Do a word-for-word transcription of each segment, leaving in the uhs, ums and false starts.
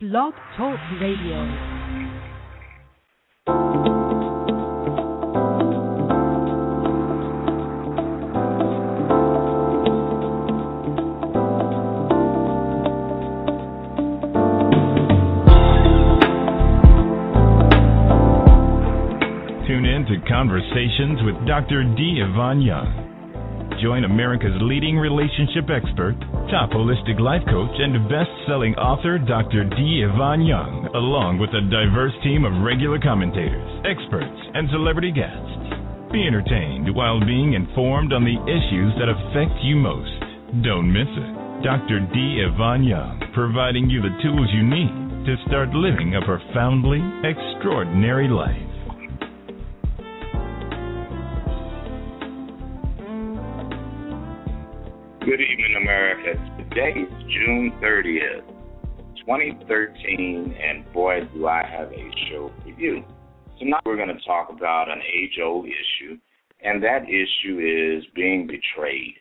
Blog Talk Radio. Tune in to Conversations with Doctor D. Yvonne Young. Join America's leading relationship expert, top holistic life coach, and best-selling author Doctor D. Yvonne Young, along with a diverse team of regular commentators, experts, and celebrity guests. Be entertained while being informed on the issues that affect you most. Don't miss it. Doctor D. Yvonne Young, providing you the tools you need to start living a profoundly extraordinary life. Good evening, America. Today is June thirtieth, twenty thirteen, and boy, do I have a show for you. Tonight we're going to talk about an age-old issue, and that issue is being betrayed.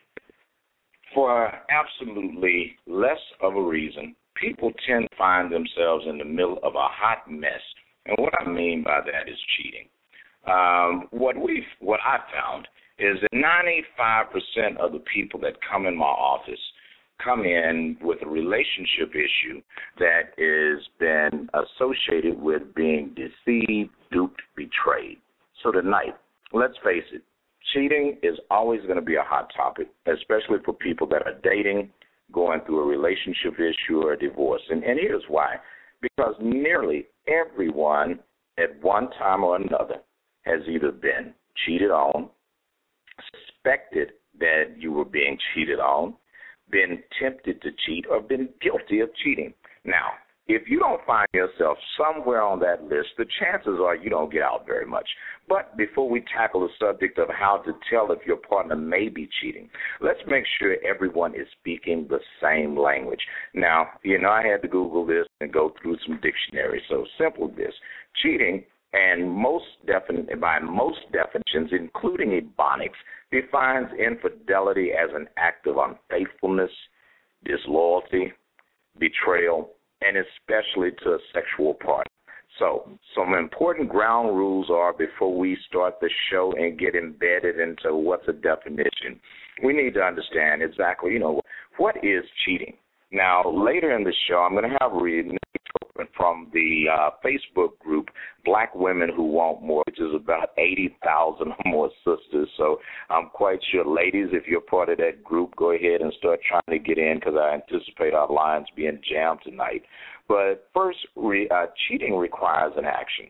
For absolutely less of a reason, people tend to find themselves in the middle of a hot mess, and what I mean by that is cheating. Um, what we've, what I found is that ninety-five percent of the people that come in my office come in with a relationship issue that has been associated with being deceived, duped, betrayed. So tonight, let's face it, cheating is always going to be a hot topic, especially for people that are dating, going through a relationship issue or a divorce. And, and here's why. Because nearly everyone at one time or another has either been cheated on, suspected that you were being cheated on, been tempted to cheat, or been guilty of cheating. Now, if you don't find yourself somewhere on that list, the chances are you don't get out very much. But before we tackle the subject of how to tell if your partner may be cheating, let's make sure everyone is speaking the same language. Now, you know, I had to Google this and go through some dictionaries. So simple this. Cheating, and most definite, by most definitions, including Ebonics, defines infidelity as an act of unfaithfulness, disloyalty, betrayal, and especially to a sexual partner. So some important ground rules are before we start the show and get embedded into what's a definition. We need to understand exactly, you know, what is cheating. Now, later in the show, I'm going to have read from the uh, Facebook group, Black Women Who Want More, which is about eighty thousand or more sisters. So I'm quite sure, ladies, if you're part of that group, go ahead and start trying to get in because I anticipate our lines being jammed tonight. But first, re, uh, cheating requires an action.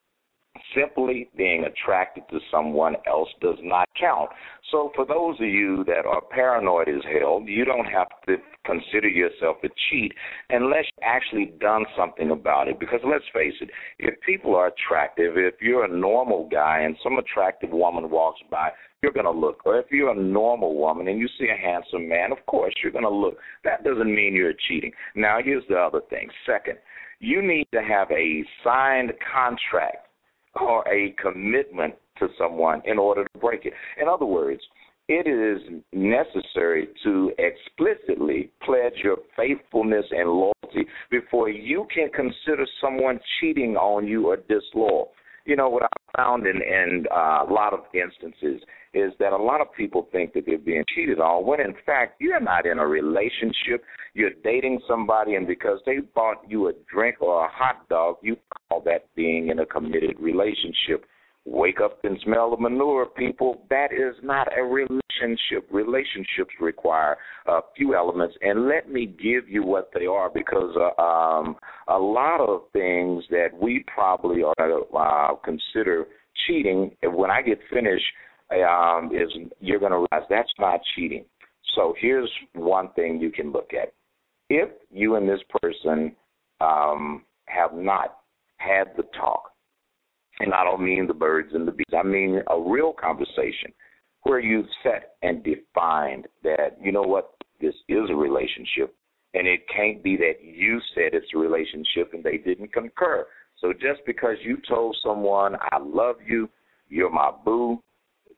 Simply being attracted to someone else does not count. So for those of you that are paranoid as hell, you don't have to consider yourself a cheat unless you've actually done something about it. Because let's face it, if people are attractive, if you're a normal guy and some attractive woman walks by, you're going to look. Or if you're a normal woman and you see a handsome man, of course you're going to look. That doesn't mean you're cheating. Now, here's the other thing. Second, you need to have a signed contract or a commitment to someone in order to break it. In other words, it is necessary to explicitly pledge your faithfulness and loyalty before you can consider someone cheating on you or disloyal. You know, what I found in, in uh, a lot of instances is that a lot of people think that they're being cheated on when, in fact, you're not in a relationship. You're dating somebody, and because they bought you a drink or a hot dog, you call that being in a committed relationship. Wake up and smell the manure, people. That is not a relationship. Relationships require a few elements, and let me give you what they are, because uh, um, a lot of things that we probably ought to uh, consider cheating, when I get finished, um, is you're going to realize that's not cheating. So here's one thing you can look at. If you and this person um, have not had the talk, and I don't mean the birds and the bees, I mean a real conversation where you've set and defined that, you know what, this is a relationship, and it can't be that you said it's a relationship and they didn't concur. So just because you told someone, I love you, you're my boo,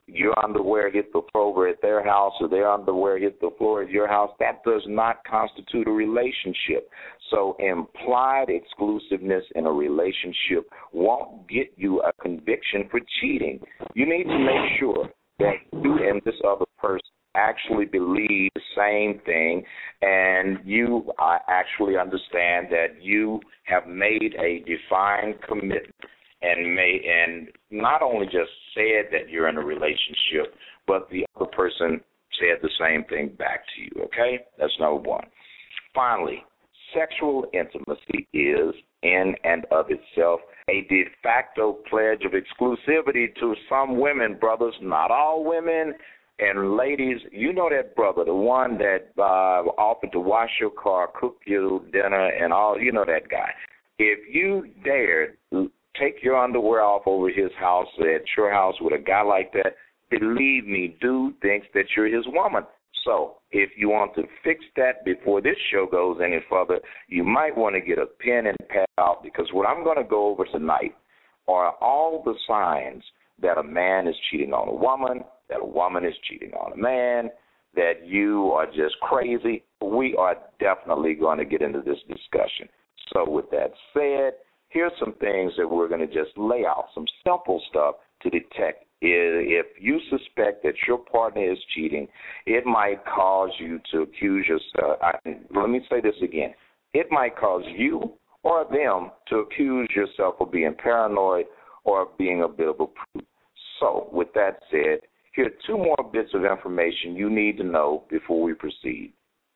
your underwear hit the floor over at their house or their underwear hit the floor at your house, that does not constitute a relationship. So implied exclusiveness in a relationship won't get you a conviction for cheating. You need to make sure that you and this other person actually believe the same thing, and you uh, actually understand that you have made a defined commitment and may and not only just said that you're in a relationship, but the other person said the same thing back to you, okay? That's number one. Finally, sexual intimacy is in and of itself a de facto pledge of exclusivity to some women, brothers, not all women. And ladies, you know that brother, the one that uh, offered to wash your car, cook your dinner, and all, you know that guy. If you dared take your underwear off over his house, at your house with a guy like that, believe me, dude thinks that you're his woman. So if you want to fix that before this show goes any further, you might want to get a pen and pad out, because what I'm going to go over tonight are all the signs that a man is cheating on a woman, that a woman is cheating on a man, that you are just crazy. We are definitely going to get into this discussion. So with that said, here's some things that we're going to just lay out, some simple stuff to detect. If you suspect that your partner is cheating, it might cause you to accuse yourself. I, let me say this again. It might cause you or them to accuse yourself of being paranoid or being a bit of a prude. So with that said, here are two more bits of information you need to know before we proceed.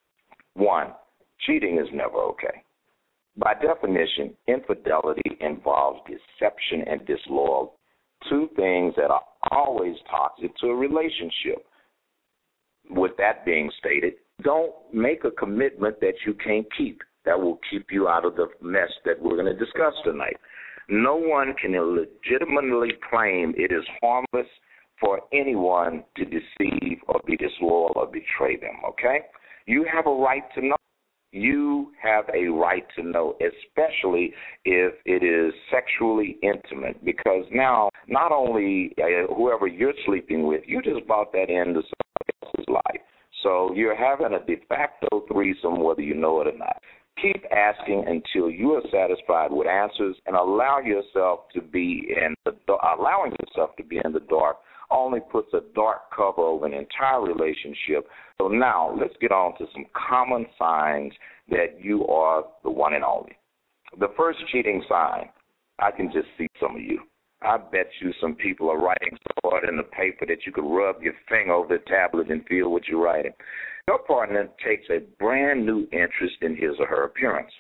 One, cheating is never okay. By definition, infidelity involves deception and disloyalty, two things that are always toxic to a relationship. With that being stated, don't make a commitment that you can't keep. That will keep you out of the mess that we're going to discuss tonight. No one can legitimately claim it is harmless for anyone to deceive or be disloyal or betray them, okay? You have a right to know. You have a right to know, especially if it is sexually intimate, because now not only uh, whoever you're sleeping with, you just brought that into somebody else's life. So you're having a de facto threesome whether you know it or not. Keep asking until you are satisfied with answers, and allow yourself to be in the allowing yourself to be in the dark only puts a dark cover over an entire relationship. So now let's get on to some common signs that you are the one and only. The first cheating sign, I can just see some of you. I bet you some people are writing so hard in the paper that you could rub your finger over the tablet and feel what you're writing. Your partner takes a brand new interest in his or her appearance,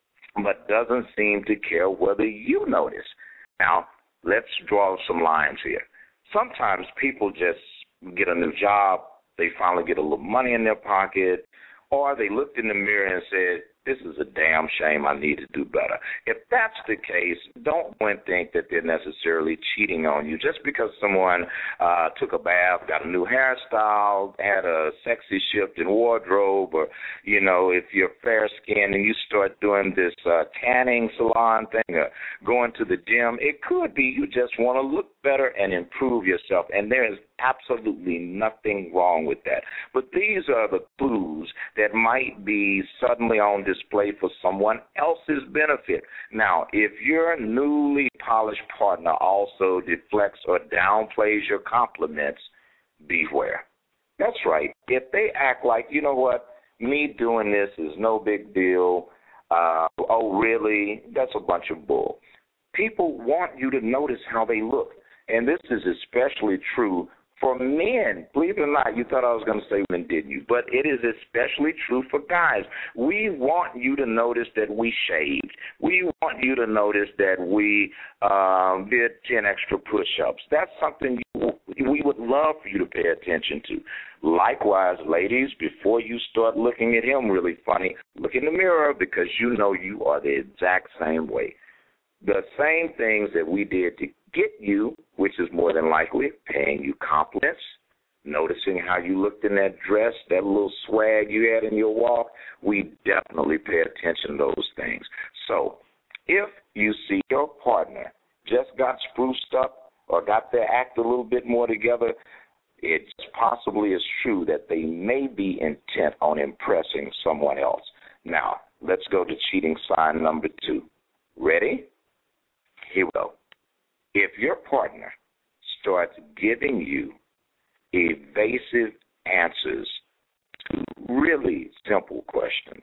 but doesn't seem to care whether you notice. Now, let's draw some lines here. Sometimes people just get a new job, they finally get a little money in their pocket, or they looked in the mirror and said, this is a damn shame, I need to do better. If that's the case, don't go and think that they're necessarily cheating on you. Just because someone uh, took a bath, got a new hairstyle, had a sexy shift in wardrobe, or, you know, if you're fair-skinned and you start doing this uh, tanning salon thing or going to the gym, it could be you just want to look better and improve yourself, and there is absolutely nothing wrong with that. But these are the clues that might be suddenly on display for someone else's benefit. Now, if your newly polished partner also deflects or downplays your compliments, beware. That's right. If they act like, you know what, me doing this is no big deal, uh, oh, really, that's a bunch of bull. People want you to notice how they look, and this is especially true for men. Believe it or not, you thought I was going to say women, didn't you? But it is especially true for guys. We want you to notice that we shaved. We want you to notice that we um, did ten extra push-ups. That's something you, we would love for you to pay attention to. Likewise, ladies, before you start looking at him really funny, look in the mirror, because you know you are the exact same way. The same things that we did to get you, which is more than likely paying you compliments, noticing how you looked in that dress, that little swag you had in your walk, we definitely pay attention to those things. So if you see your partner just got spruced up or got their act a little bit more together, It's possibly is true that they may be intent on impressing someone else. Now, let's go to cheating sign number two. Ready? Here we go. If your partner starts giving you evasive answers to really simple questions.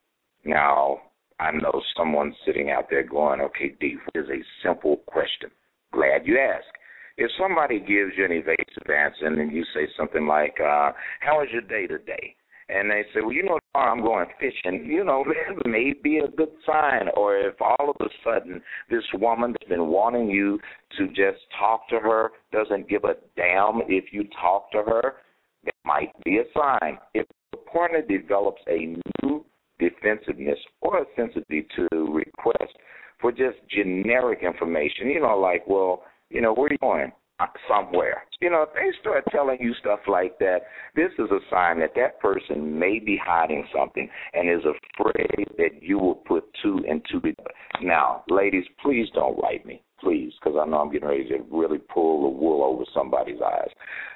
Now, I know someone sitting out there going, okay, D, what is a simple question? Glad you asked. If somebody gives you an evasive answer and then you say something like, uh, how was your day today? And they say, well, you know, I'm going fishing, you know, that may be a good sign. Or if all of a sudden this woman that's been wanting you to just talk to her doesn't give a damn if you talk to her, that might be a sign. If the partner develops a new defensiveness or a sensitivity to request for just generic information, you know, like, well, you know, where are you going? Somewhere. You know, if they start telling you stuff like that, this is a sign that that person may be hiding something and is afraid that you will put two and two together. Now, ladies, please don't write me, please, because I know I'm getting ready to really pull the wool over somebody's eyes.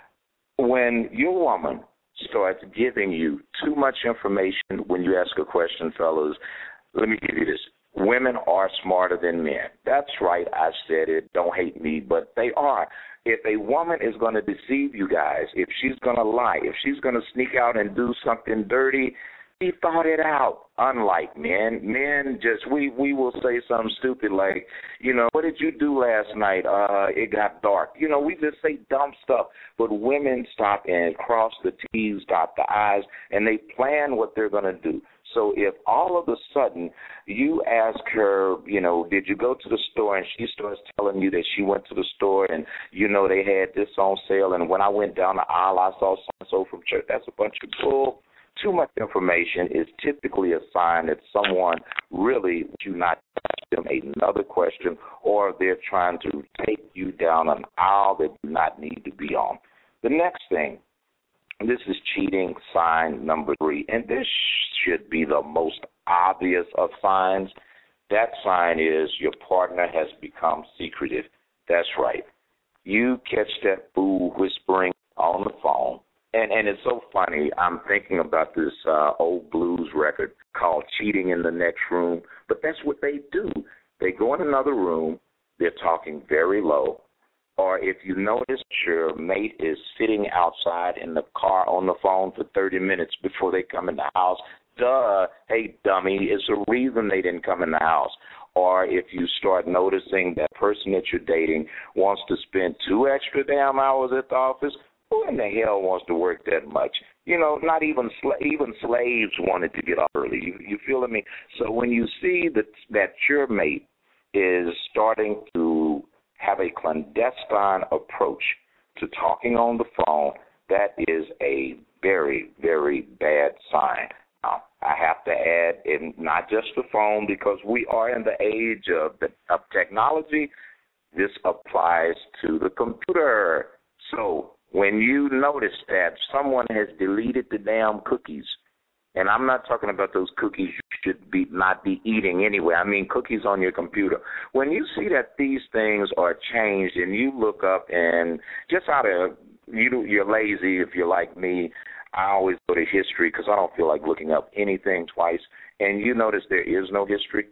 When your woman starts giving you too much information when you ask a question, fellas, let me give you this. Women are smarter than men. That's right, I said it. Don't hate me, but they are. If a woman is going to deceive you guys, if she's going to lie, if she's going to sneak out and do something dirty, she thought it out. Unlike men, men just, we, we will say something stupid like, you know, what did you do last night? Uh, it got dark. You know, we just say dumb stuff. But women stop and cross the T's, dot the I's, and they plan what they're going to do. So if all of a sudden you ask her, you know, did you go to the store, and she starts telling you that she went to the store and, you know, they had this on sale, and when I went down the aisle, I saw so-and-so from church, that's a bunch of bull. Too much information is typically a sign that someone really do not ask them another question, or they're trying to take you down an aisle that you do not need to be on. The next thing, this is cheating sign number three, and this should be the most obvious of signs. That sign is your partner has become secretive. That's right. You catch that fool whispering on the phone, and, and it's so funny. I'm thinking about this uh, old blues record called Cheating in the Next Room, but that's what they do. They go in another room, they're talking very low, or if you notice your mate is sitting outside in the car on the phone for thirty minutes before they come in the house, duh, hey, dummy, it's a reason they didn't come in the house. Or if you start noticing that person that you're dating wants to spend two extra damn hours at the office, who in the hell wants to work that much? You know, not even sla- even slaves wanted to get up early. You, you feeling me? So when you see that that your mate is starting to have a clandestine approach to talking on the phone, that is a very, very bad sign. Now, I have to add, and not just the phone, because we are in the age of, the, of technology, this applies to the computer. So when you notice that someone has deleted the damn cookies, and I'm not talking about those cookies you should be not be eating anyway. I mean cookies on your computer. When you see that these things are changed and you look up and just out of, you, you're lazy if you're like me, I always go to history because I don't feel like looking up anything twice. And you notice there is no history.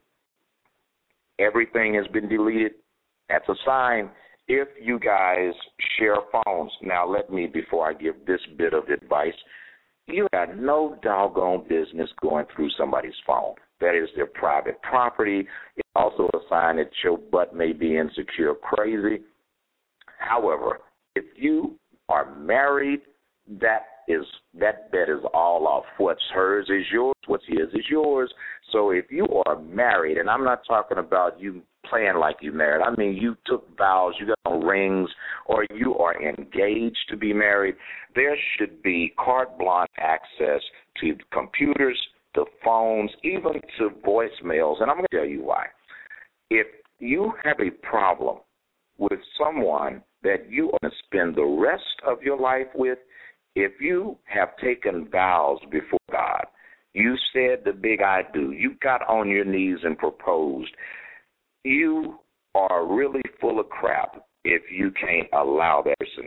Everything has been deleted. That's a sign. If you guys share phones, now let me, before I give this bit of advice, you got no doggone business going through somebody's phone. That is their private property. It's also a sign that your butt may be insecure, crazy. However, if you are married, that is that bet is all off. What's hers is yours. What's his is yours. So if you are married, and I'm not talking about you playing like you married. I mean, you took vows, you got on rings, or you are engaged to be married, there should be carte blanche access to computers, to phones, even to voicemails. And I'm going to tell you why. If you have a problem with someone that you want to spend the rest of your life with, if you have taken vows before God, you said the big I do, you got on your knees and proposed, you are really full of crap if you can't allow that person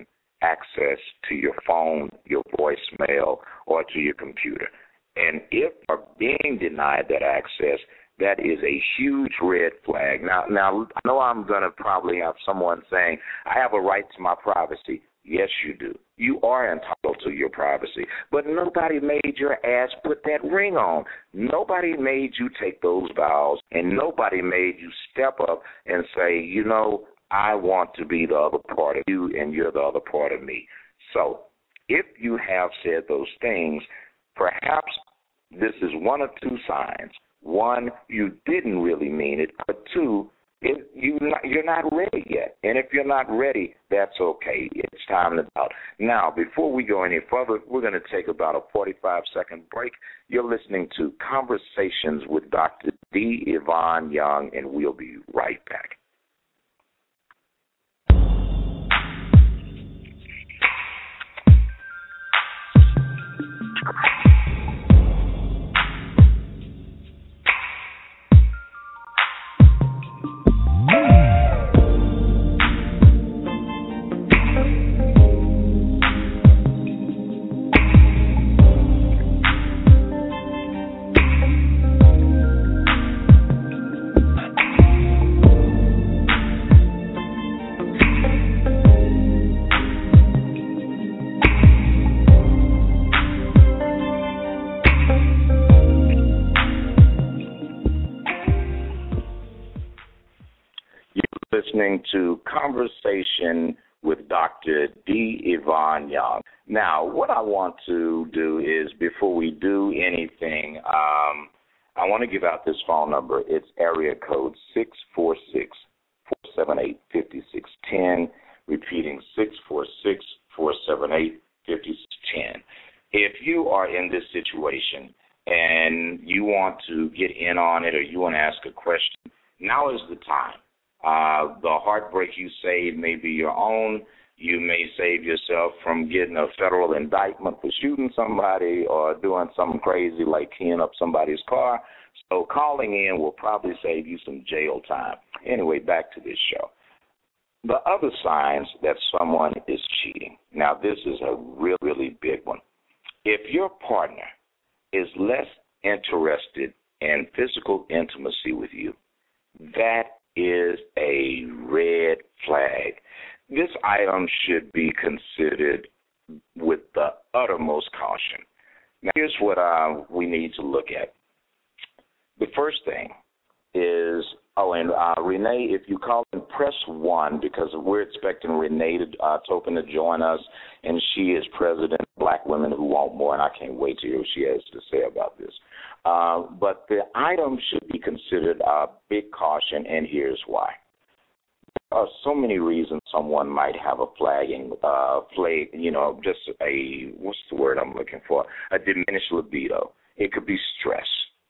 access to your phone, your voicemail, or to your computer. And if are being denied that access, that is a huge red flag. Now, now I know I'm going to probably have someone saying, I have a right to my privacy. Yes, you do. You are entitled to your privacy. But nobody made your ass put that ring on. Nobody made you take those vows, and nobody made you step up and say, you know, I want to be the other part of you, and you're the other part of me. So if you have said those things, perhaps this is one of two signs. One, you didn't really mean it, but two, it, you not, you're not ready yet. And if you're not ready, that's okay. It's time to out. Now, before we go any further, we're going to take about a forty-five second break. You're listening to Conversations with Doctor D. Yvonne Young, and we'll be right back. Listening to Conversation with Doctor D. Yvonne Young. Now, what I want to do is, before we do anything, um, I want to give out this phone number. It's area code six four six, four seven eight, five six one zero, repeating six four six, four seven eight, five six one zero. If you are in this situation and you want to get in on it or you want to ask a question, now is the time. Uh, the heartbreak you save may be your own. You may save yourself from getting a federal indictment for shooting somebody or doing something crazy like keying up somebody's car. So calling in will probably save you some jail time. Anyway, back to this show. The other signs that someone is cheating. Now, this is a really, really big one. If your partner is less interested in physical intimacy with you, that is a red flag. This item should be considered with the uttermost caution. Now, here's what uh, we need to look at. The first thing is, oh, and uh, Renee, if you call in, press one, because we're expecting Renee to, uh, Topin to join us, and she is president of Black Women Who Want More, and I can't wait to hear what she has to say about this. Uh, but the item should be considered a big caution, and here's why. There are so many reasons someone might have a flagging, uh, flag, you know, just a, what's the word I'm looking for, a diminished libido. It could be stress.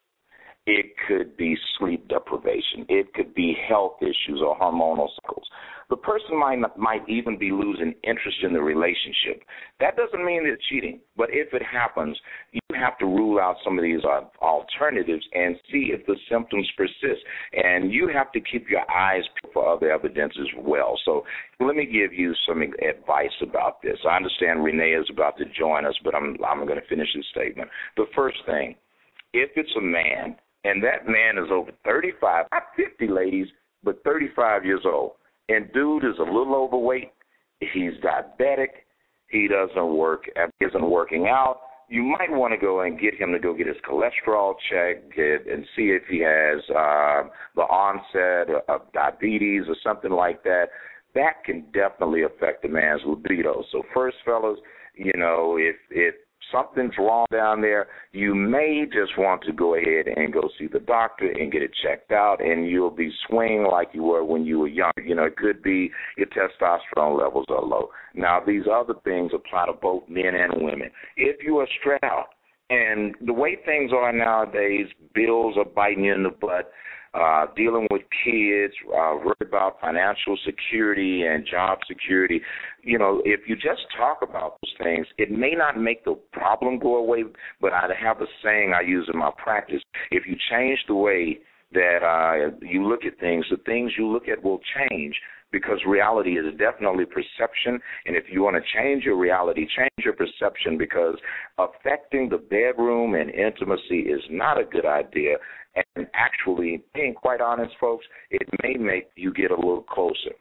It could be sleep deprivation. It could be health issues or hormonal cycles. The person might might even be losing interest in the relationship. That doesn't mean they're cheating, but if it happens, you have to rule out some of these uh, alternatives and see if the symptoms persist. And you have to keep your eyes peeled for other evidence as well. So let me give you some advice about this. I understand Renee is about to join us, but I'm I'm going to finish this statement. The first thing, if it's a man, and that man is over thirty-five, not fifty, ladies, but thirty-five years old, and dude is a little overweight, he's diabetic, he doesn't work, isn't working out, you might want to go and get him to go get his cholesterol checked and see if he has uh, the onset of diabetes or something like that. That can definitely affect a man's libido. So first, fellas, you know, if if something's wrong down there, you may just want to go ahead and go see the doctor and get it checked out, and you'll be swinging like you were when you were young. You know, it could be your testosterone levels are low. Now, these other things apply to both men and women. If you are stressed out, and the way things are nowadays, bills are biting you in the butt, Uh, dealing with kids, uh, worried about financial security and job security. You know, if you just talk about those things, it may not make the problem go away, but I have a saying I use in my practice. If you change the way that uh, you look at things, the things you look at will change. because reality is definitely perception, and if you want to change your reality, change your perception, because affecting the bedroom and intimacy is not a good idea, and actually, being quite honest, folks, it may make you get a little closer.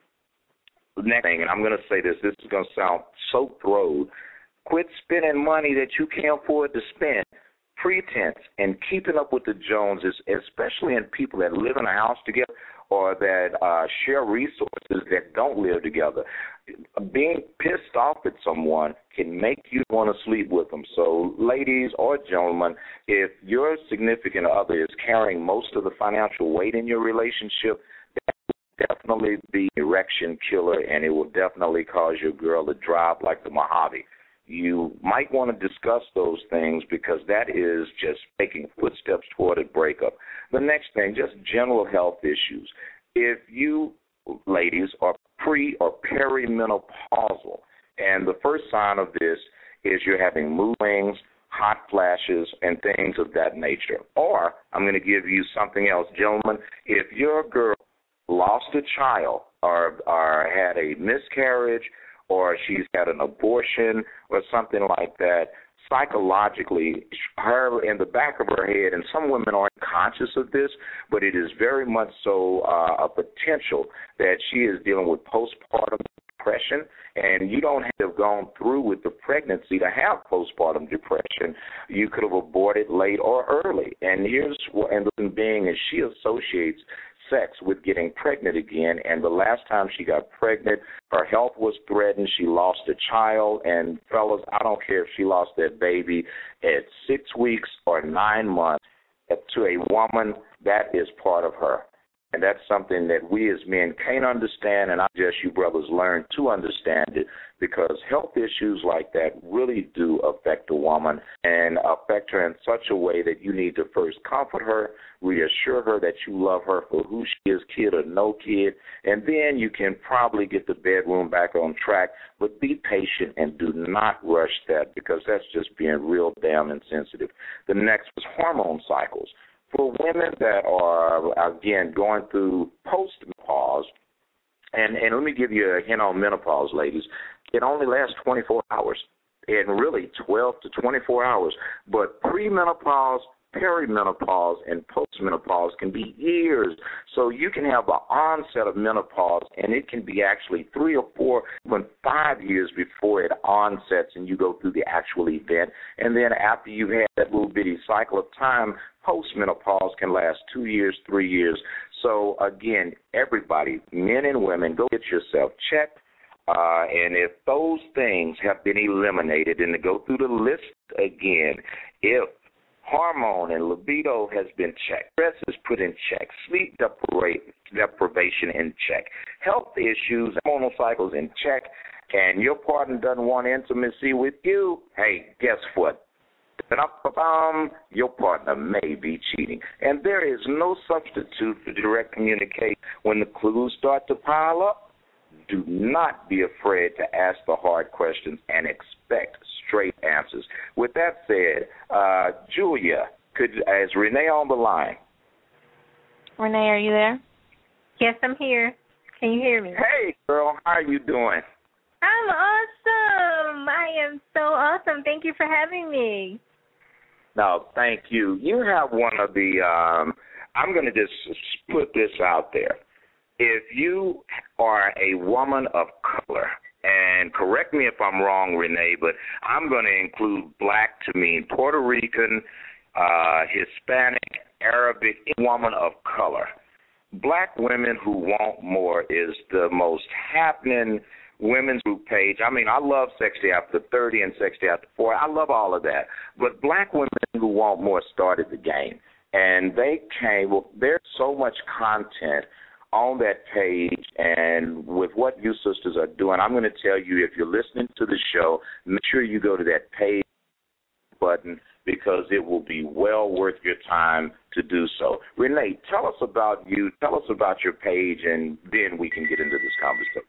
The next thing, and I'm going to say this, this is going to sound so throwed, quit spending money that you can't afford to spend. Pretense and keeping up with the Joneses, especially in people that live in a house together or that uh, share resources that don't live together. Being pissed off at someone can make you want to sleep with them. So, ladies or gentlemen, if your significant other is carrying most of the financial weight in your relationship, that will definitely be an erection killer, and it will definitely cause your girl to drop like the Mojave. You might want to discuss those things, because that is just taking footsteps toward a breakup. The next thing, just general health issues. If you, ladies, are pre- or perimenopausal, and the first sign of this is you're having mood swings, hot flashes, and things of that nature. Or I'm going to give you something else. Gentlemen, if your girl lost a child or, or had a miscarriage, or she's had an abortion or something like that, psychologically, her in the back of her head, and some women aren't conscious of this, but it is very much so uh, a potential that she is dealing with postpartum depression, and you don't have to have gone through with the pregnancy to have postpartum depression. You could have aborted late or early. And here's what, and the being is she associates sex with getting pregnant again, and the last time she got pregnant, her health was threatened. She lost a child, and fellas, I don't care if she lost that baby at six weeks or nine months, to a woman, that is part of her. And that's something that we as men can't understand, and I suggest you brothers learn to understand it, because health issues like that really do affect a woman and affect her in such a way that you need to first comfort her, reassure her that you love her for who she is, kid or no kid, and then you can probably get the bedroom back on track. But be patient and do not rush that, because that's just being real damn insensitive. The next was hormone cycles. For women that are, again, going through post-menopause, and, and let me give you a hint on menopause, ladies, it only lasts twenty-four hours, and really twelve to twenty-four hours. But premenopause, perimenopause, and postmenopause can be years. So you can have an onset of menopause, and it can be actually three or four, even five years before it onsets and you go through the actual event. And then after you've had that little bitty cycle of time, postmenopause can last two years, three years. So, again, everybody, men and women, go get yourself checked. Uh, and if those things have been eliminated, and to go through the list again, if hormone and libido has been checked, stress is put in check, sleep deprivation in check, health issues, hormonal cycles in check, and your partner doesn't want intimacy with you, hey, guess what? Your partner may be cheating. And there is no substitute for direct communication. When the clues start to pile up, do not be afraid to ask the hard questions and expect straight answers. With that said, uh, Julia, could is Renee on the line? Renee, are you there? Yes, I'm here. Can you hear me? Hey, girl, how are you doing? I'm awesome. I am so awesome. Thank you for having me. No, thank you. You have one of the, um, I'm going to just put this out there. If you are a woman of color, and correct me if I'm wrong, Renee, but I'm going to include black to mean Puerto Rican, uh, Hispanic, Arabic, woman of color. Black Women Who Want More is the most happening women's group page. I mean, I love Sexy After thirty and Sexy After forty. I love all of that. But Black Women Who Want More started the game. And they came, well, there's so much content on that page, and with what you sisters are doing, I'm going to tell you, if you're listening to the show, make sure you go to that page button, because it will be well worth your time to do so. Renee, tell us about you, tell us about your page, and then we can get into this conversation.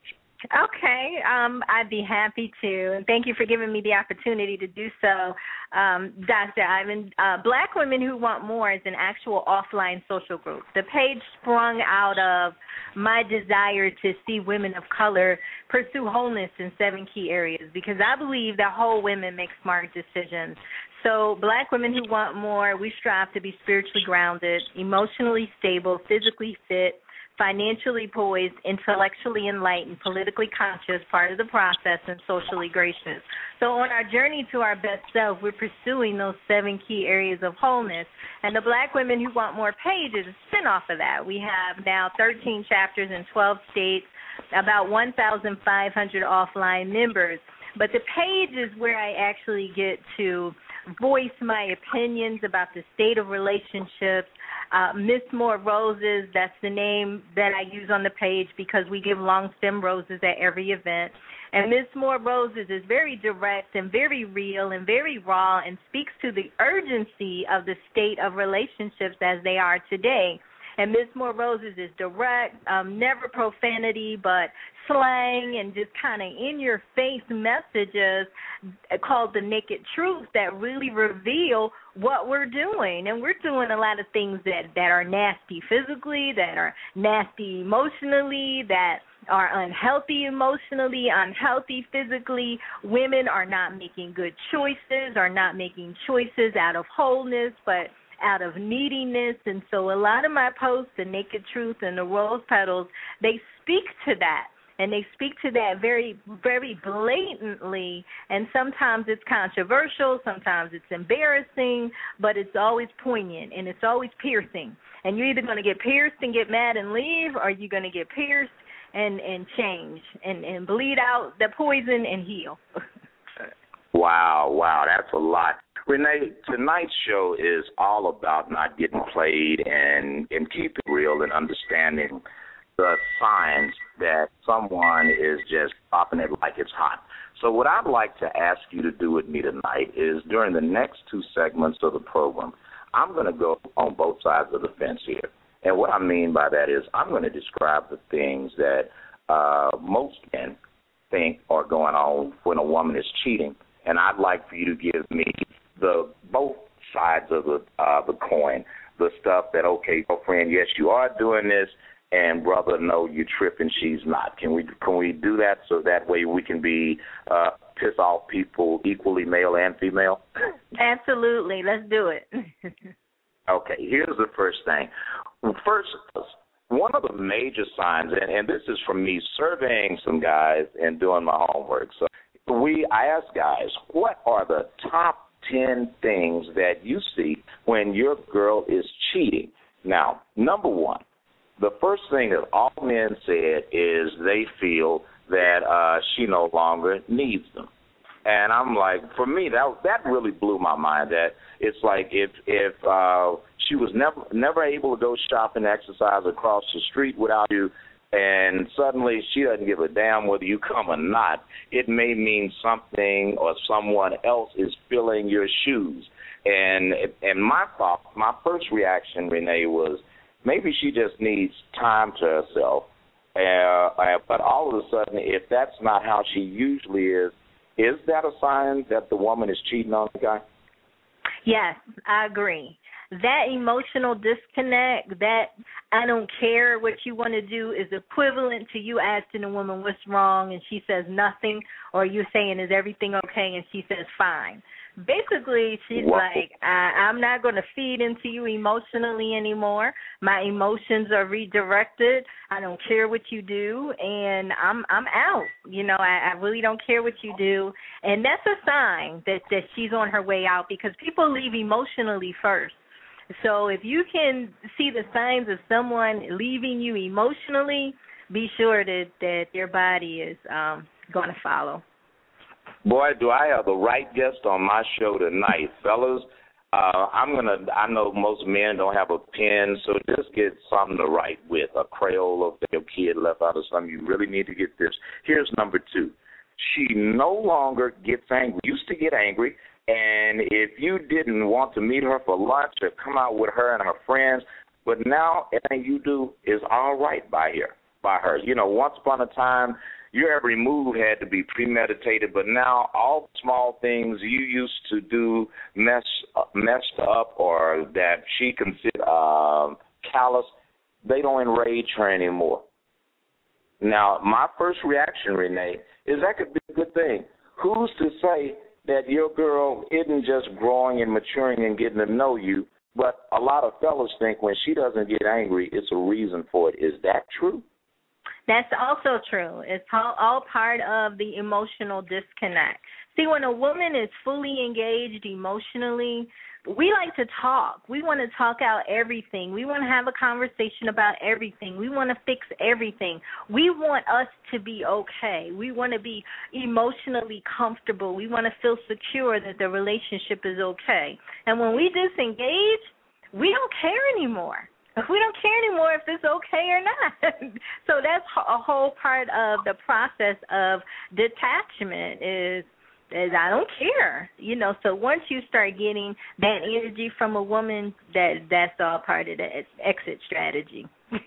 Okay, um, I'd be happy to, and thank you for giving me the opportunity to do so, um, Doctor Ivan. Uh, Black Women Who Want More is an actual offline social group. The page sprung out of my desire to see women of color pursue wholeness in seven key areas, because I believe that whole women make smart decisions. So Black Women Who Want More, we strive to be spiritually grounded, emotionally stable, physically fit, financially poised, intellectually enlightened, politically conscious, part of the process, and socially gracious. So on our journey to our best self, we're pursuing those seven key areas of wholeness. And the Black Women Who Want More page is a spin-off of that. We have now thirteen chapters in twelve states, about one thousand five hundred offline members. But the page is where I actually get to voice my opinions about the state of relationships. Uh, Miss More Roses, that's the name that I use on the page because we give long stem roses at every event. And Miss More Roses is very direct and very real and very raw and speaks to the urgency of the state of relationships as they are today. And Miss More Roses is direct, um, never profanity, but slang and just kind of in-your-face messages called The Naked Truth that really reveal what we're doing. And we're doing a lot of things that, that are nasty physically, that are nasty emotionally, that are unhealthy emotionally, unhealthy physically. Women are not making good choices, are not making choices out of wholeness, but out of neediness. And so a lot of my posts, The Naked Truth and The Rose Petals, they speak to that. And they speak to that very, very blatantly, and sometimes it's controversial, sometimes it's embarrassing, but it's always poignant, and it's always piercing. And you're either going to get pierced and get mad and leave, or you're going to get pierced and, and change and, and bleed out the poison and heal. Wow, wow, that's a lot. Renee, tonight's show is all about not getting played and, and keeping it real and understanding the signs that someone is just popping it like it's hot. So what I'd like to ask you to do with me tonight is during the next two segments of the program, I'm going to go on both sides of the fence here. And what I mean by that is I'm going to describe the things that uh, most men think are going on when a woman is cheating, and I'd like for you to give me the both sides of the uh, the coin, the stuff that, okay, girlfriend, yes, you are doing this, and brother, no, you're tripping, she's not. Can we can we do that so that way we can be uh, piss off people equally, male and female? Absolutely. Let's do it. Okay, here's the first thing. First, one of the major signs, and, and this is from me surveying some guys and doing my homework. So we, I asked guys, what are the top ten things that you see when your girl is cheating? Now, number one, the first thing that all men said is they feel that uh, she no longer needs them. And I'm like, for me, that that really blew my mind. That it's like if if uh, she was never never able to go shopping, exercise across the street without you, and suddenly she doesn't give a damn whether you come or not, it may mean something or someone else is filling your shoes. And and my thought, my first reaction, Renee, was maybe she just needs time to herself. Uh, uh, but all of a sudden, if that's not how she usually is, is that a sign that the woman is cheating on the guy? Yes, I agree. That emotional disconnect, that I don't care what you want to do, is equivalent to you asking a woman what's wrong and she says nothing, or you saying is everything okay and she says fine. Basically, she's Whoa. like, I, I'm not going to feed into you emotionally anymore. My emotions are redirected. I don't care what you do, and I'm I'm out. You know, I, I really don't care what you do. And that's a sign that, that she's on her way out, because people leave emotionally first. So if you can see the signs of someone leaving you emotionally, be sure that, that their body is um, going to follow. Boy, do I have the right guest on my show tonight, fellas. Uh, I'm gonna. I know most men don't have a pen, so just get something to write with, a Crayola that your kid left out or something. You really need to get this. Here's number two. She no longer gets angry. Used to get angry, and if you didn't want to meet her for lunch or come out with her and her friends, but now everything you do is all right by her. By her, you know, once upon a time, your every move had to be premeditated, but now all small things you used to do mess uh, messed up or that she considered uh, callous, they don't enrage her anymore. Now, my first reaction, Renee, is that could be a good thing. Who's to say that your girl isn't just growing and maturing and getting to know you, but a lot of fellas think when she doesn't get angry, it's a reason for it. Is that true? That's also true. It's all, all part of the emotional disconnect. See, when a woman is fully engaged emotionally, we like to talk. We want to talk out everything. We want to have a conversation about everything. We want to fix everything. We want us to be okay. We want to be emotionally comfortable. We want to feel secure that the relationship is okay. And when we disengage, we don't care anymore. We don't care anymore if it's okay or not. So that's a whole part of the process of detachment is, is I don't care. You know, so once you start getting that energy from a woman, that that's all part of the exit strategy.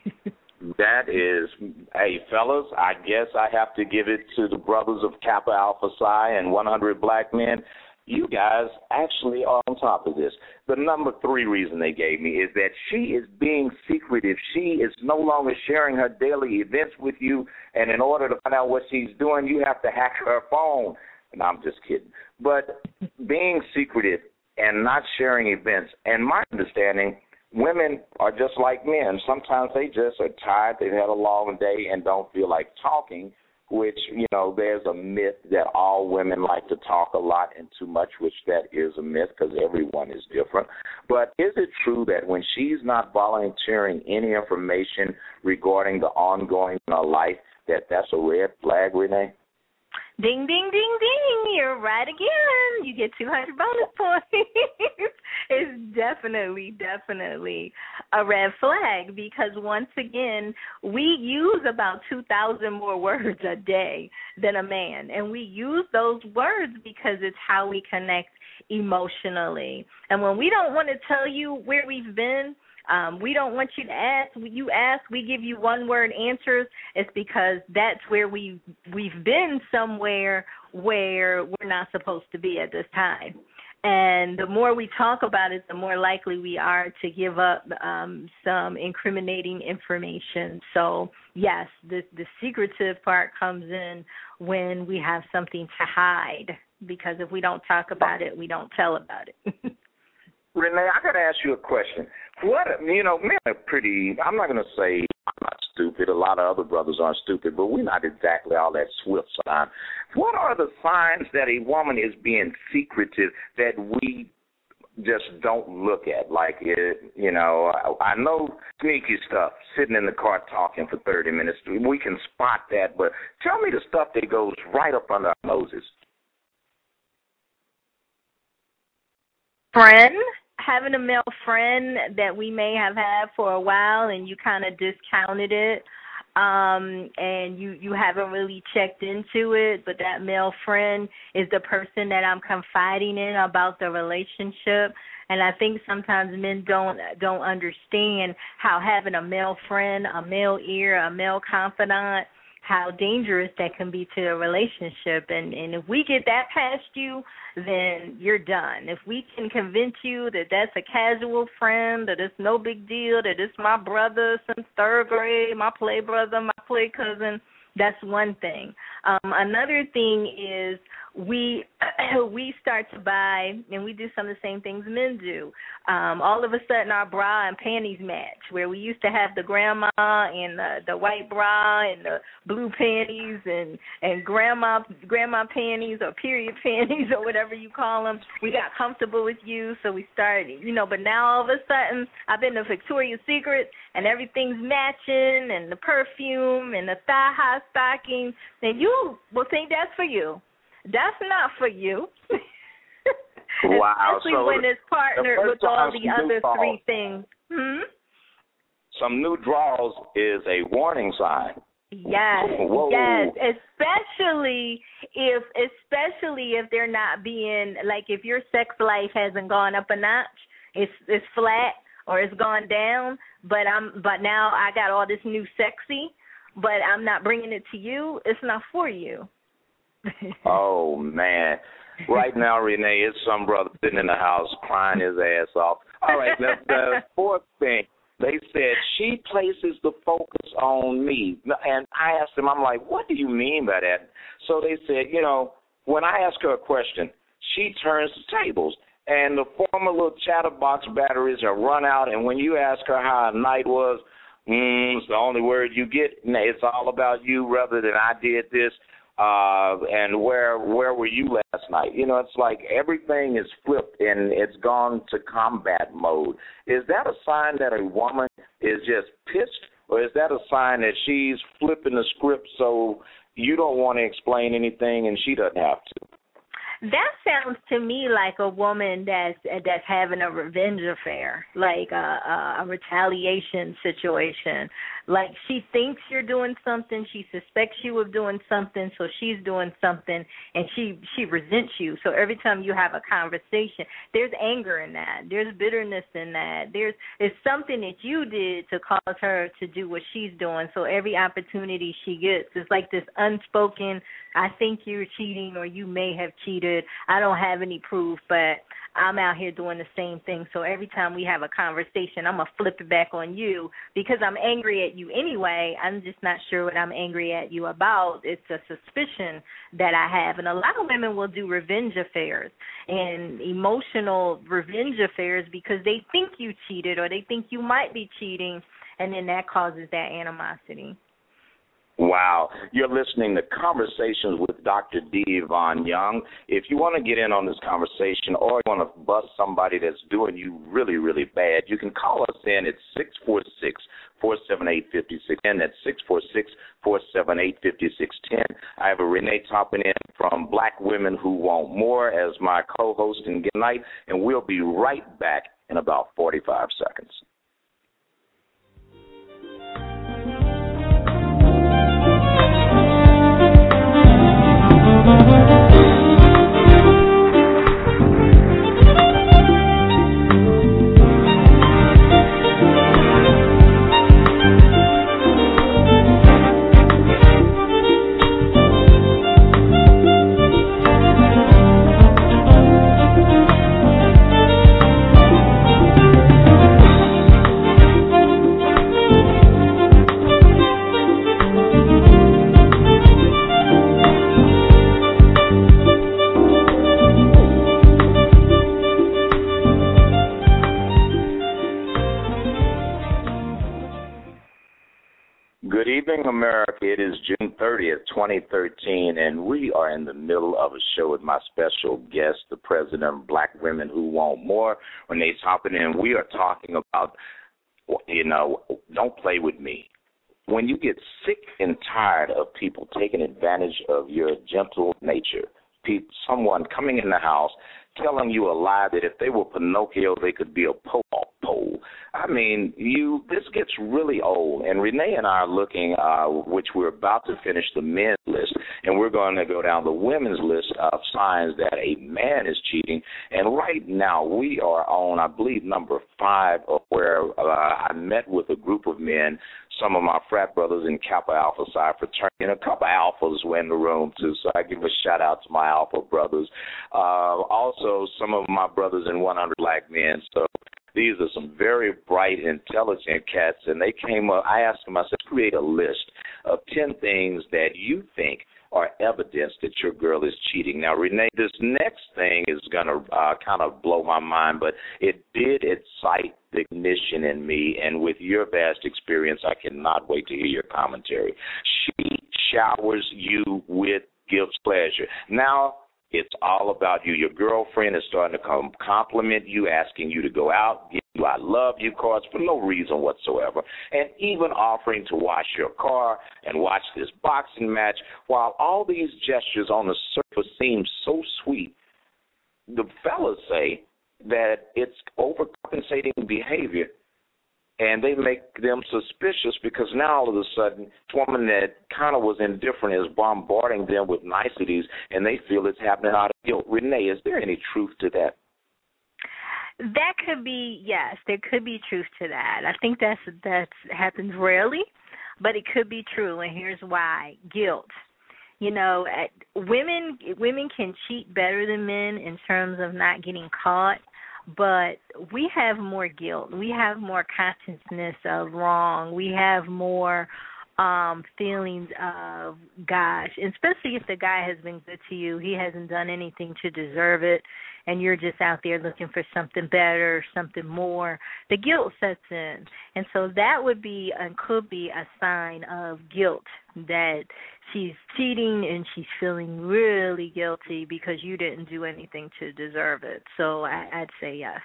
That is, hey, fellas, I guess I have to give it to the brothers of Kappa Alpha Psi and one hundred Black Men. You guys actually are on top of this. The number three reason they gave me is that she is being secretive. She is no longer sharing her daily events with you, and in order to find out what she's doing, you have to hack her phone. And I'm just kidding. But being secretive and not sharing events, and my understanding, women are just like men. Sometimes they just are tired, they've had a long day, and don't feel like talking, which, you know, there's a myth that all women like to talk a lot and too much, which that is a myth because everyone is different. But is it true that when she's not volunteering any information regarding the ongoing in her life, that that's a red flag, Renee? Ding, ding, ding, ding. You're right again. You get two hundred bonus points. It's definitely, definitely a red flag because, once again, we use about two thousand more words a day than a man. And we use those words because it's how we connect emotionally. And when we don't want to tell you where we've been, Um, we don't want you to ask. You ask, we give you one-word answers. It's because that's where we we've been somewhere where we're not supposed to be at this time. And the more we talk about it, the more likely we are to give up um, some incriminating information. So, yes, the, the secretive part comes in when we have something to hide, because if we don't talk about it, we don't tell about it. Renee, I got to ask you a question. What, you know, men are pretty, I'm not going to say I'm not stupid. A lot of other brothers aren't stupid, but we're not exactly all that swift sign. What are the signs that a woman is being secretive that we just don't look at? Like, it, you know, I, I know sneaky stuff, sitting in the car talking for thirty minutes. We can spot that, but tell me the stuff that goes right up under our noses. Friend, having a male friend that we may have had for a while and you kind of discounted it, um, and you, you haven't really checked into it, but that male friend is the person that I'm confiding in about the relationship. And I think sometimes men don't don't understand how having a male friend, a male ear, a male confidant, how dangerous that can be to a relationship. And, and if we get that past you, then you're done. If we can convince you that that's a casual friend, that it's no big deal, that it's my brother since third grade, my play brother, my play cousin, that's one thing. Um, another thing is we we start to buy, and we do some of the same things men do. Um, all of a sudden, our bra and panties match, where we used to have the grandma and the, the white bra and the blue panties and, and grandma grandma panties or period panties or whatever you call them. We got comfortable with you, so we started, you know, but now all of a sudden, I've been to Victoria's Secret, and everything's matching, and the perfume and the thigh-high stockings, and you will think that's for you. That's not for you. Wow. Especially so when it's partnered with all the other draws. three things. Hmm? Some new draws is a warning sign. Yes, Whoa. yes. Especially if, especially if they're not being, like if your sex life hasn't gone up a notch, it's it's flat or it's gone down. But I'm, but now I got all this new sexy. but I'm not bringing it to you, it's not for you. Oh, man. Right now, Renee, it's some brother sitting in the house crying his ass off. All right, the, the fourth thing, they said she places the focus on me. And I asked them, I'm like, what do you mean by that? So they said, you know, when I ask her a question, she turns the tables. And the former little chatterbox batteries are run out, and when you ask her how a night was, mm, it's the only word you get. It's all about you rather than I did this. Uh, and where where were you last night? You know, it's like everything is flipped and it's gone to combat mode. Is that a sign that a woman is just pissed, or is that a sign that she's flipping the script so you don't want to explain anything and she doesn't have to? That sounds to me like a woman that's that's having a revenge affair, like a, a, a retaliation situation. Like she thinks you're doing something, she suspects you of doing something, so she's doing something, and she she resents you. So every time you have a conversation, there's anger in that, there's bitterness in that, there's it's something that you did to cause her to do what she's doing. So every opportunity she gets, it's like this unspoken, I think you're cheating or you may have cheated. I don't have any proof, but I'm out here doing the same thing. So every time we have a conversation, I'm going to flip it back on you because I'm angry at you anyway. I'm just not sure what I'm angry at you about. It's a suspicion that I have. And a lot of women will do revenge affairs and emotional revenge affairs because they think you cheated or they think you might be cheating, and then that causes that animosity. Wow. You're listening to Conversations with Doctor D. Yvonne Young. If you want to get in on this conversation or you want to bust somebody that's doing you really, really bad, you can call us in at six four six, four seven eight, five six one zero. That's six four six, four seven eight, five six one zero. I have a Renee Toppin in from Black Women Who Want More as my co-host in Good Night, and we'll be right back in about forty-five seconds. Good evening, America. It is June thirtieth, twenty thirteen, and we are in the middle of a show with my special guest, the president of Black Women Who Want More, Renee Toppin, and we are talking about, you know, don't play with me. When you get sick and tired of people taking advantage of your gentle nature, someone coming in the house telling you a lie that if they were Pinocchio, they could be a pole pole. I mean, you. This gets really old. And Renee and I are looking, uh, which we're about to finish the men's list, and we're going to go down the women's list of signs that a man is cheating. And right now we are on, I believe, number five, of where uh, I met with a group of men, some of my frat brothers in Kappa Alpha Psi fraternity, and a couple of alphas were in the room too, so I give a shout out to my alpha brothers. Uh, also, some of my brothers in one hundred Black Men. So these are some very bright, intelligent cats, and they came up. I asked them, I said, create a list of ten things that you think are evidence that your girl is cheating. Now, Renee, this next thing is going to uh, kind of blow my mind, but it did excite the ignition in me, and with your vast experience, I cannot wait to hear your commentary. She showers you with guilt pleasure. Now, it's all about you. Your girlfriend is starting to come compliment you, asking you to go out, give you I love you cards for no reason whatsoever, and even offering to wash your car and watch this boxing match. While all these gestures on the surface seem so sweet, the fellas say that it's overcompensating behavior, and they make them suspicious because now all of a sudden, this woman that kind of was indifferent is bombarding them with niceties, and they feel it's happening out of guilt. Renee, is there any truth to that? That could be, yes, there could be truth to that. I think that's that happens rarely. but it could be true, and here's why. Guilt. You know, at, women women can cheat better than men in terms of not getting caught, but we have more guilt. We have more consciousness of wrong. We have more um, feelings of, gosh, and especially if the guy has been good to you, he hasn't done anything to deserve it, and you're just out there looking for something better, something more, the guilt sets in. And so that would be and could be a sign of guilt, that she's cheating and she's feeling really guilty because you didn't do anything to deserve it. So I, I'd say yes.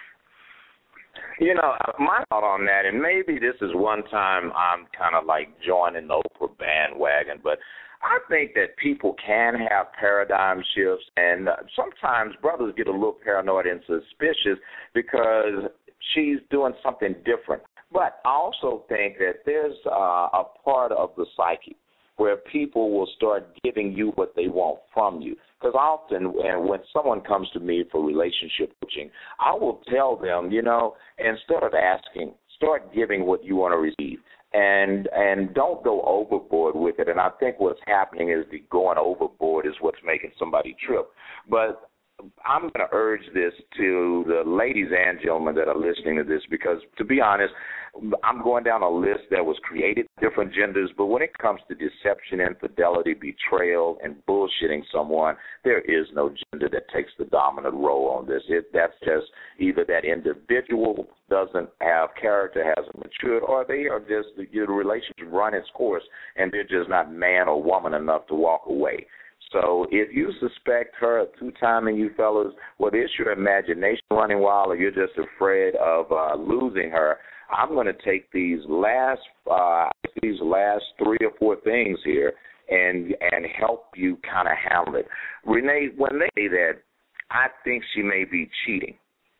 You know, my thought on that, and maybe this is one time I'm kind of like joining the Oprah bandwagon, but I think that people can have paradigm shifts, and sometimes brothers get a little paranoid and suspicious because she's doing something different. But I also think that there's uh, a part of the psyche where people will start giving you what they want from you. Because often and when someone comes to me for relationship coaching, I will tell them, you know, instead of asking, start giving what you want to receive. And and don't go overboard with it. And I think what's happening is the going overboard is what's making somebody trip. But I'm going to urge this to the ladies and gentlemen that are listening to this because, to be honest, I'm going down a list that was created different genders, but when it comes to deception, infidelity, betrayal, and bullshitting someone, there is no gender that takes the dominant role on this. It, that's just either that individual doesn't have character, hasn't matured, or they are just, the, the relationship run its course, and they're just not man or woman enough to walk away. So if you suspect her two-timing you fellas, whether it's your imagination running wild or you're just afraid of uh, losing her, I'm going to take these last uh, these last three or four things here and and help you kind of handle it. Renee, when they say that, I think she may be cheating,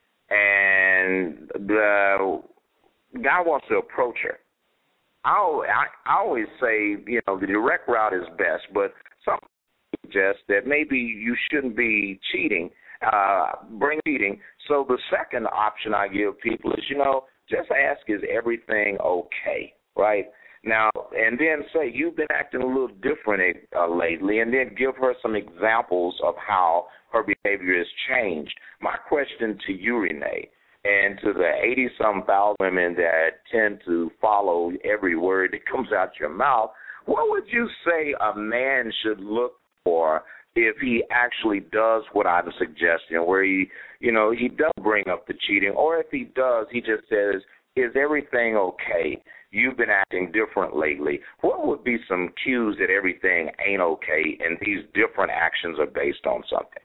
and the guy wants to approach her. I I always say, you know, the direct route is best, but some suggest that maybe you shouldn't be cheating, uh, bring cheating. So the second option I give people is, you know, just ask, is everything okay, right? Now, and then say, you've been acting a little different uh, lately, and then give her some examples of how her behavior has changed. My question to you, Renee, and to the eighty-some thousand women that tend to follow every word that comes out your mouth, what would you say a man should look for if he actually does what I'm suggesting, where he, you know, he does bring up the cheating, or if he does, he just says, is everything okay? You've been acting different lately. What would be some cues that everything ain't okay and these different actions are based on something?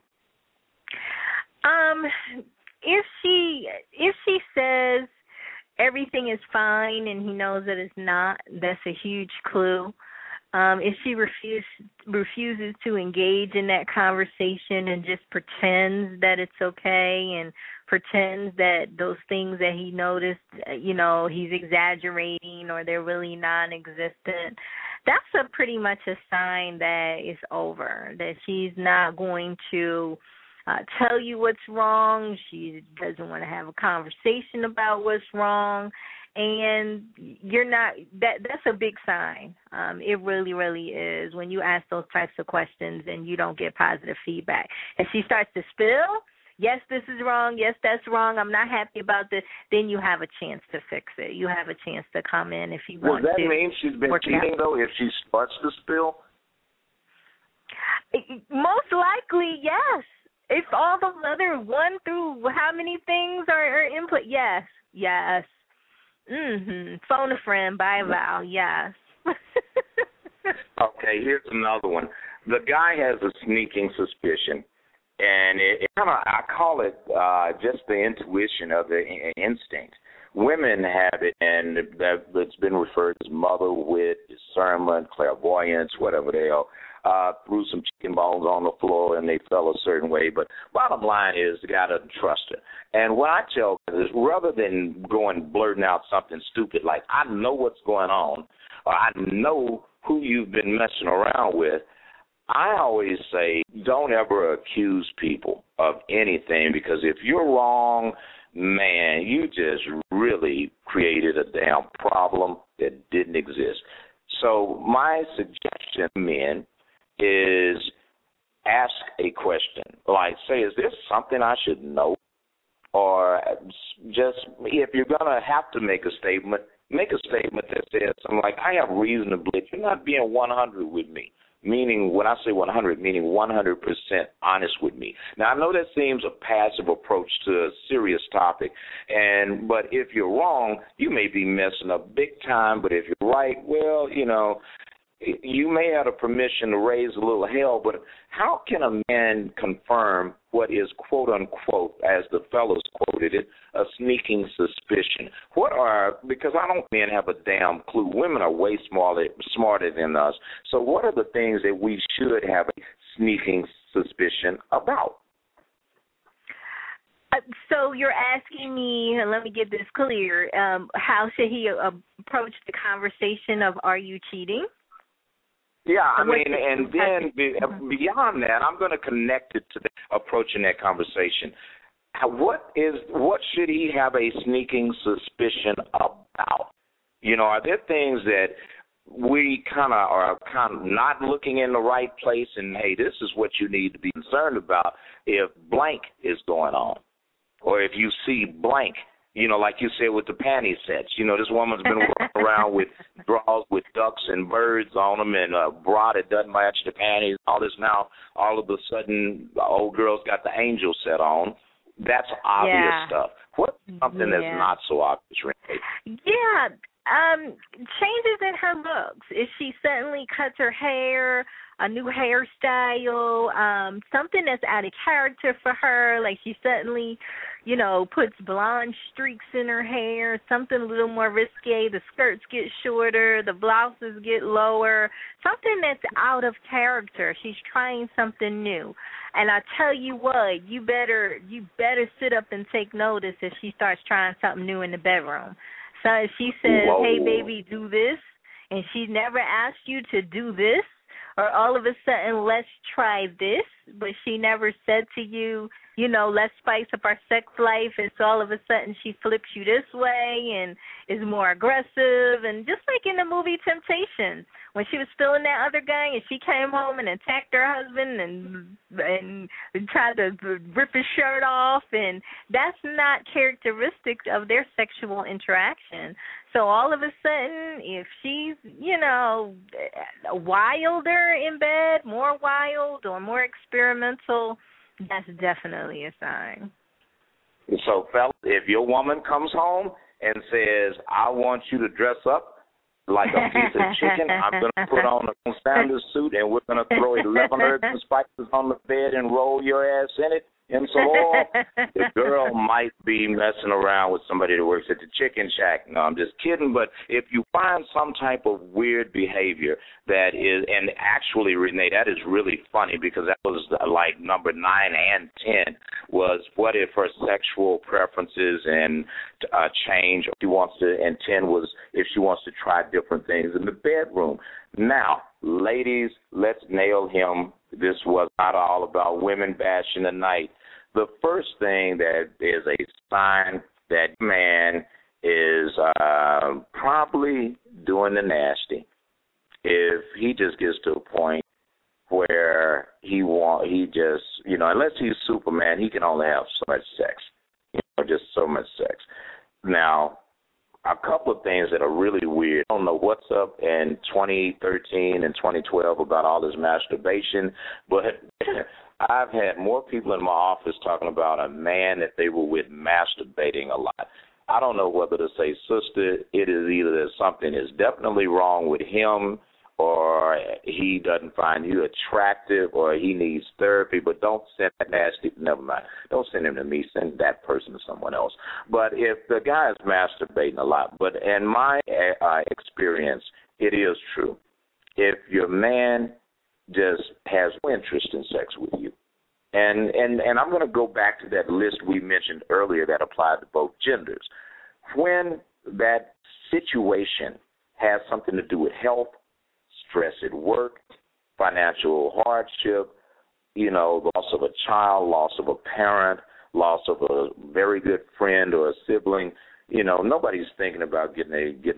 Um, if she if she says everything is fine and he knows that it's not, that's a huge clue. Um, if she refuse, refuses to engage in that conversation and just pretends that it's okay and pretends that those things that he noticed, you know, he's exaggerating or they're really non-existent, that's a pretty much a sign that it's over, that she's not going to uh, tell you what's wrong. She doesn't want to have a conversation about what's wrong. And you're not, that that's a big sign. Um, it really, really is when you ask those types of questions and you don't get positive feedback. And she starts to spill, yes, this is wrong, yes, that's wrong, I'm not happy about this, then you have a chance to fix it. You have a chance to come in if you want to. Does that mean she's been cheating, though, if she starts to spill? Most likely, yes. If all those other one through how many things are, are input, yes, yes. Mm-hmm. Phone a friend, buy a vow, yes. Okay, here's another one. The guy has a sneaking suspicion, and it, it kind of, I call it uh, just the intuition of the instinct. Women have it, and that, it's been referred as mother wit, discernment, clairvoyance, whatever the hell. Uh, threw some chicken bones on the floor and they fell a certain way. But bottom line is the guy doesn't trust her. And what I tell is rather than going blurting out something stupid like, I know what's going on, or I know who you've been messing around with, I always say don't ever accuse people of anything, because if you're wrong, man, you just really created a damn problem that didn't exist. So my suggestion, men, is ask a question. Like, say, is this something I should know? Or just, if you're going to have to make a statement, make a statement that says something like, I have reason to believe you're not being one hundred with me. Meaning, when I say one hundred, meaning one hundred percent honest with me. Now, I know that seems a passive approach to a serious topic, and but if you're wrong, you may be messing up big time, but if you're right, well, you know, you may have a permission to raise a little hell, but how can a man confirm what is, quote, unquote, as the fellows quoted it, a sneaking suspicion? What are, because I don't men have a damn clue. Women are way smarter, smarter than us. So what are the things that we should have a sneaking suspicion about? Uh, so you're asking me, and let me get this clear, um, how should he uh, approach the conversation of, are you cheating? Yeah, I mean, and then beyond that, I'm going to connect it to the approaching that conversation. What is, what should he have a sneaking suspicion about? You know, are there things that we kind of are kind of not looking in the right place, and, hey, this is what you need to be concerned about if blank is going on, or if you see blank. You know, like you said with the panty sets. You know, this woman's been walking around with drawers with ducks and birds on them and a bra that doesn't match the panties. All this now, all of a sudden, the old girl's got the angel set on. That's obvious yeah. stuff. What's something yeah. that's not so obvious, Renee? Yeah, um, changes in her looks. If she suddenly cuts her hair, a new hairstyle, um, something that's out of character for her, like she suddenly, you know, puts blonde streaks in her hair, something a little more risque, the skirts get shorter, the blouses get lower, something that's out of character. She's trying something new. And I tell you what, you better you better sit up and take notice if she starts trying something new in the bedroom. So if she says, Whoa. hey, baby, do this, and she never asked you to do this, or all of a sudden, let's try this, but she never said to you, you know, let's spice up our sex life, and so all of a sudden she flips you this way and is more aggressive, and just like in the movie Temptation, when she was still in that other guy and she came home and attacked her husband and and tried to rip his shirt off, and that's not characteristic of their sexual interaction. So all of a sudden, if she's, you know, wilder in bed, more wild or more experimental, that's definitely a sign. So, fellas, if your woman comes home and says, I want you to dress up like a piece of chicken, I'm going to put on a sandals suit and we're going to throw eleven herbs and spices on the bed and roll your ass in it in some oil, the girl might be messing around with somebody that works at the chicken shack. No, I'm just kidding. But if you find some type of weird behavior that is, and actually, Renee, that is really funny because that was like number nine and ten was what if her sexual preferences and uh, change. She wants to, and ten was if she wants to try different things in the bedroom. Now, ladies, let's nail him. This was not all about women bashing tonight. The first thing that is a sign that man is uh, probably doing the nasty if he just gets to a point where he want he just, you know, unless he's Superman, he can only have so much sex, you know, just so much sex. Now, a couple of things that are really weird. I don't know what's up in twenty thirteen and twenty twelve about all this masturbation, but I've had more people in my office talking about a man that they were with masturbating a lot. I don't know whether to say, sister, it is either that something is definitely wrong with him or he doesn't find you attractive or he needs therapy, but don't send that nasty, never mind. Don't send him to me. Send that person to someone else. But if the guy is masturbating a lot, but in my uh, experience, it is true. If your man just has no interest in sex with you, and, and, and I'm going to go back to that list we mentioned earlier that applied to both genders. When that situation has something to do with health, stress at work, financial hardship, you know, loss of a child, loss of a parent, loss of a very good friend or a sibling, you know, nobody's thinking about getting a, getting their fruit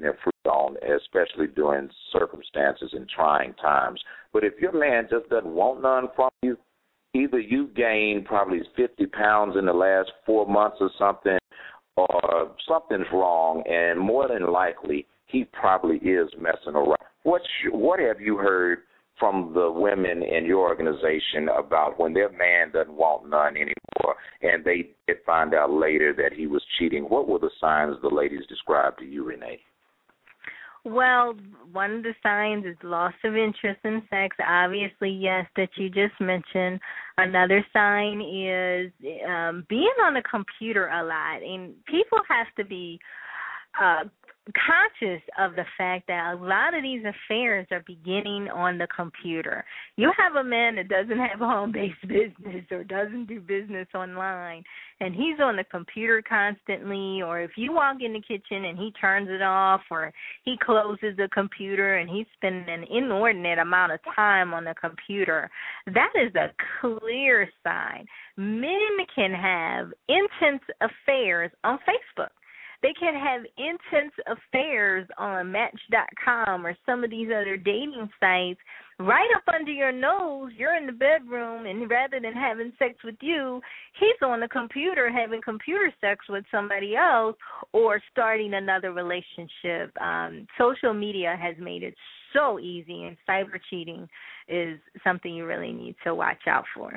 on, especially during circumstances and trying times. But if your man just doesn't want none from you, either you gained probably fifty pounds in the last four months or something, or something's wrong, and more than likely he probably is messing around. What's, what have you heard from the women in your organization about when their man doesn't want none anymore and they did find out later that he was cheating? What were the signs the ladies described to you, Renee? Well, one of the signs is loss of interest in sex, obviously, yes, that you just mentioned. Another sign is um, being on the computer a lot. And people have to be uh, conscious of the fact that a lot of these affairs are beginning on the computer. You have a man that doesn't have home-based business or doesn't do business online, and he's on the computer constantly, or if you walk in the kitchen and he turns it off or he closes the computer and he's spending an inordinate amount of time on the computer, that is a clear sign. Men can have intense affairs on Facebook. They can have intense affairs on Match dot com or some of these other dating sites right up under your nose. You're in the bedroom, and rather than having sex with you, he's on the computer having computer sex with somebody else or starting another relationship. Um, social media has made it so easy, and cyber cheating is something you really need to watch out for.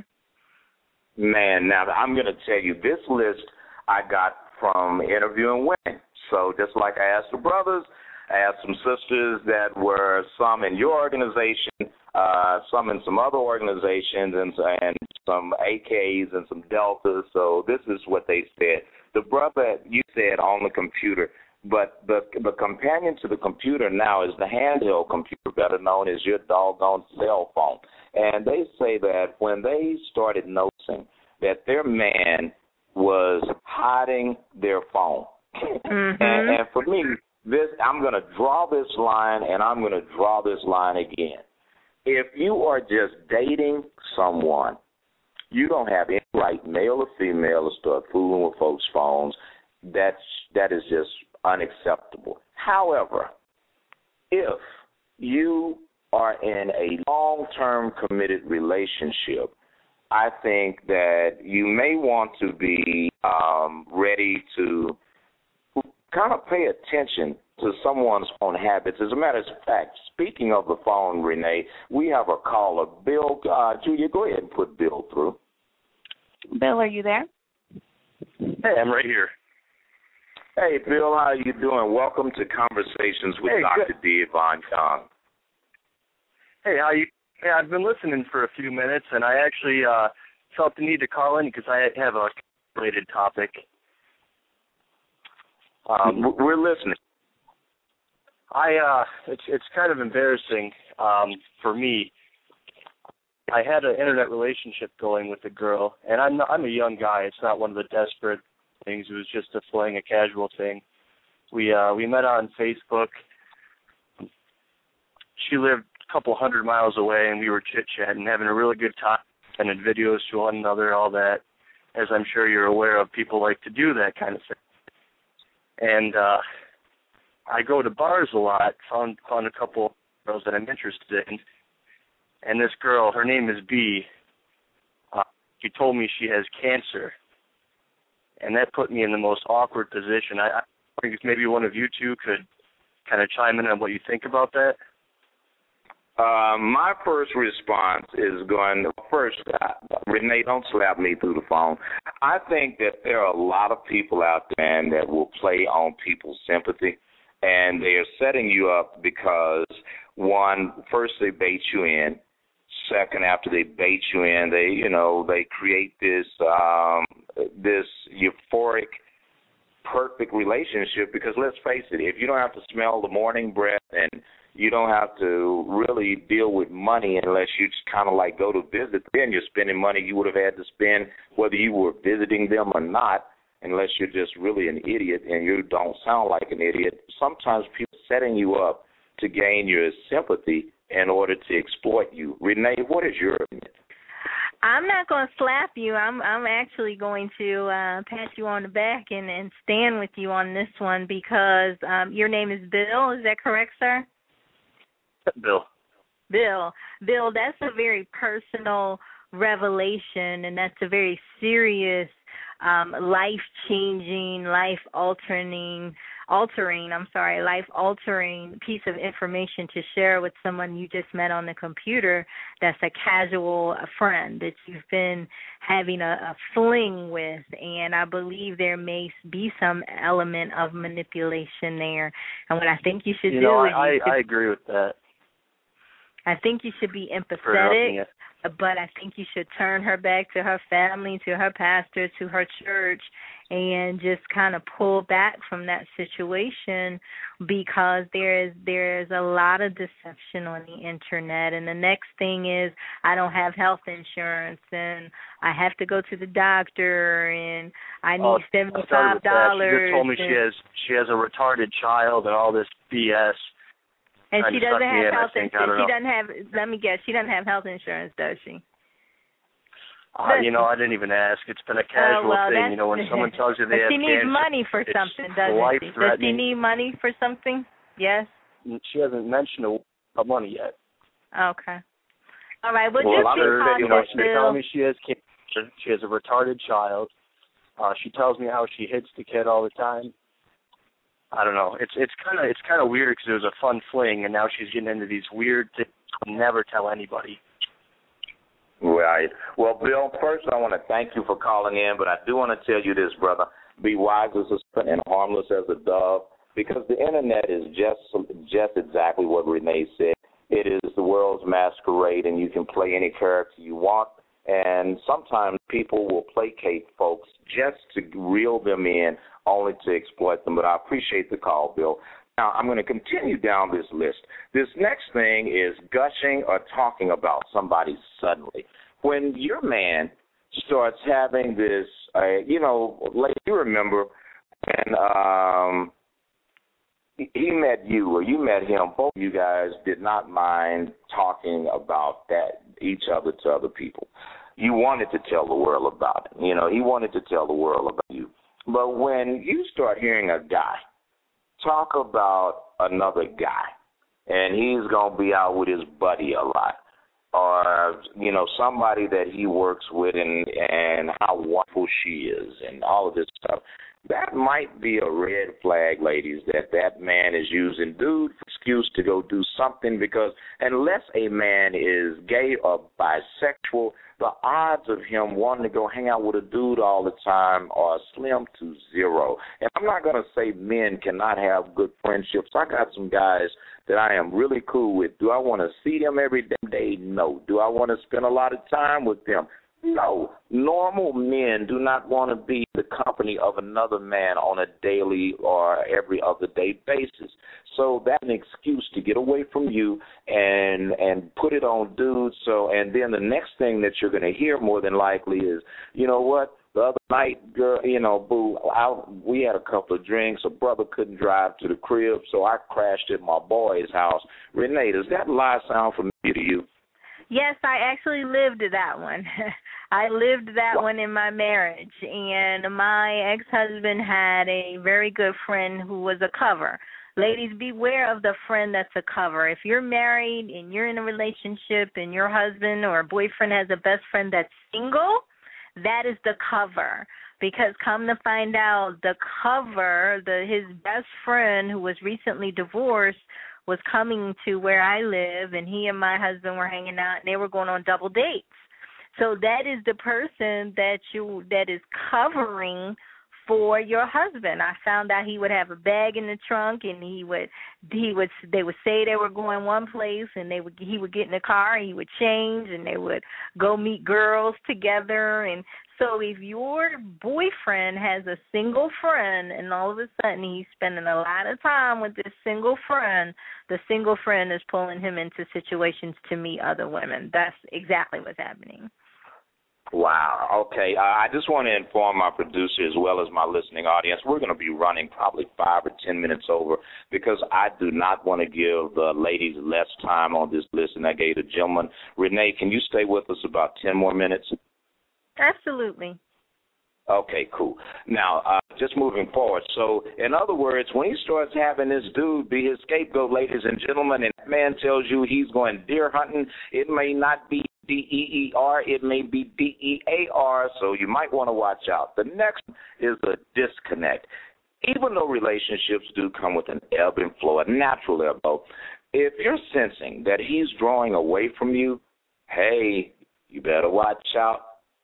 Man, now I'm going to tell you, this list I got from interviewing women. So just like I asked the brothers, I asked some sisters that were some in your organization, uh, some in some other organizations, and, and some A Ks and some Deltas. So this is what they said. The brother, you said on the computer, but the the companion to the computer now is the handheld computer, better known as your doggone cell phone. And they say that when they started noticing that their man was hiding their phone. Mm-hmm. and, and for me, this I'm going to draw this line, and I'm going to draw this line again. If you are just dating someone, you don't have any right, male or female, to start fooling with folks' phones. That's, that is just unacceptable. However, if you are in a long-term committed relationship, I think that you may want to be um, ready to kind of pay attention to someone's phone habits. As a matter of fact, speaking of the phone, Renee, we have a caller. Bill, uh, Julia, go ahead and put Bill through. Bill, are you there? Hey, I'm right here. Hey, Bill, how are you doing? Welcome to Conversations with hey, Doctor Good. D. Yvonne Young. Hey, how you? Yeah, I've been listening for a few minutes, and I actually uh, felt the need to call in because I have a related topic. Um, We're listening. I uh, it's it's kind of embarrassing um, for me. I had an internet relationship going with a girl, and I'm not, I'm a young guy. It's not one of the desperate things. It was just a fling, a casual thing. We uh, we met on Facebook. She lived couple hundred miles away, and we were chit-chatting, having a really good time, sending videos to one another, all that. As I'm sure you're aware of, people like to do that kind of thing. And uh, I go to bars a lot, found, found a couple of girls that I'm interested in, and this girl, her name is B, uh, she told me she has cancer, and that put me in the most awkward position. I, I think maybe one of you two could kind of chime in on what you think about that. Uh, my first response is going, first, uh, Renee, don't slap me through the phone. I think that there are a lot of people out there that will play on people's sympathy, and they are setting you up because, one, first they bait you in. Second, after they bait you in, they, you know, they create this um, this euphoric, perfect relationship because, let's face it, if you don't have to smell the morning breath and you don't have to really deal with money unless you just kind of like go to visit. Then you're spending money you would have had to spend whether you were visiting them or not, unless you're just really an idiot and you don't sound like an idiot. Sometimes people are setting you up to gain your sympathy in order to exploit you. Renee, what is your opinion? I'm not going to slap you. I'm I'm actually going to uh, pat you on the back and, and stand with you on this one because um, your name is Bill. Is that correct, sir? Bill. Bill. Bill, that's a very personal revelation, and that's a very serious, um, life-changing, life-altering, altering, I'm sorry, life-altering piece of information to share with someone you just met on the computer that's a casual friend that you've been having a, a fling with, and I believe there may be some element of manipulation there. And what I think you should you do know, is... I, you should, I agree with that. I think you should be empathetic, but I think you should turn her back to her family, to her pastor, to her church, and just kind of pull back from that situation because there is there is a lot of deception on the internet. And the next thing is I don't have health insurance and I have to go to the doctor and I need oh, seventy-five dollars. She just told me she has she has a retarded child and all this B S. And she doesn't have health insurance. She know. doesn't have. Let me guess. She doesn't have health insurance, does she? Uh, you know, I didn't even ask. It's been a casual uh, well, thing. You know, when someone tells you they have she cancer, needs money for something, doesn't she? Does she need money for something? Yes. She hasn't mentioned a, a money yet. Okay. All right. Well, well just be cautious, you know, she's telling me Bill. she has cancer. She has a retarded child. Uh, she tells me how she hits the kid all the time. I don't know. It's it's kind of it's kind of weird because it was a fun fling, and now she's getting into these weird things. She'll never tell anybody. Right. Well, Bill, first I want to thank you for calling in, but I do want to tell you this, brother. Be wise as a serpent and harmless as a dove, because the internet is just just exactly what Renee said. It is the world's masquerade, and you can play any character you want. And sometimes people will placate folks just to reel them in, only to exploit them. But I appreciate the call, Bill. Now, I'm going to continue down this list. This next thing is gushing or talking about somebody suddenly. When your man starts having this, uh, you know, like you remember when um, he met you or you met him, both of you guys did not mind talking about that, each other to other people. You wanted to tell the world about it. You know, he wanted to tell the world about you. But when you start hearing a guy talk about another guy, and he's going to be out with his buddy a lot, or, you know, somebody that he works with and, and how wonderful she is and all of this stuff, that might be a red flag, ladies, that that man is using dude's excuse to go do something, because unless a man is gay or bisexual, the odds of him wanting to go hang out with a dude all the time are slim to zero. And I'm not going to say men cannot have good friendships. I got some guys that I am really cool with. Do I want to see them every day? No. Do I want to spend a lot of time with them? No. Normal men do not want to be the company of another man on a daily or every other day basis. So that's an excuse to get away from you and and put it on dudes. So and then the next thing that you're going to hear more than likely is, you know what? The other night, girl, you know, boo, I, we had a couple of drinks. A brother couldn't drive to the crib, so I crashed at my boy's house. Renee, does that lie sound familiar to you? Yes, I actually lived that one. I lived that one in my marriage, and my ex-husband had a very good friend who was a cover. Ladies, beware of the friend that's a cover. If you're married and you're in a relationship and your husband or boyfriend has a best friend that's single, that is the cover. Because come to find out, the cover, the his best friend who was recently divorced, was coming to where I live, and he and my husband were hanging out, and they were going on double dates. So that is the person that you that is covering for your husband. I found out he would have a bag in the trunk, and he would he would they would say they were going one place, and they would he would get in the car, and he would change, and they would go meet girls together. And so if your boyfriend has a single friend, and all of a sudden he's spending a lot of time with this single friend, the single friend is pulling him into situations to meet other women. That's exactly what's happening. Wow. Okay. Uh, I just want to inform my producer as well as my listening audience, we're going to be running probably five or ten minutes over because I do not want to give the ladies less time on this list than I gave the gentleman. Renee, can you stay with us about ten more minutes? Absolutely. Okay, cool. Now, uh, just moving forward. So, in other words, when he starts having this dude be his scapegoat, ladies and gentlemen, and that man tells you he's going deer hunting, it may not be D E E R, it may be D E A R, so you might want to watch out. The next is a disconnect. Even though relationships do come with an ebb and flow, a natural ebb, though, if you're sensing that he's drawing away from you, hey, you better watch out.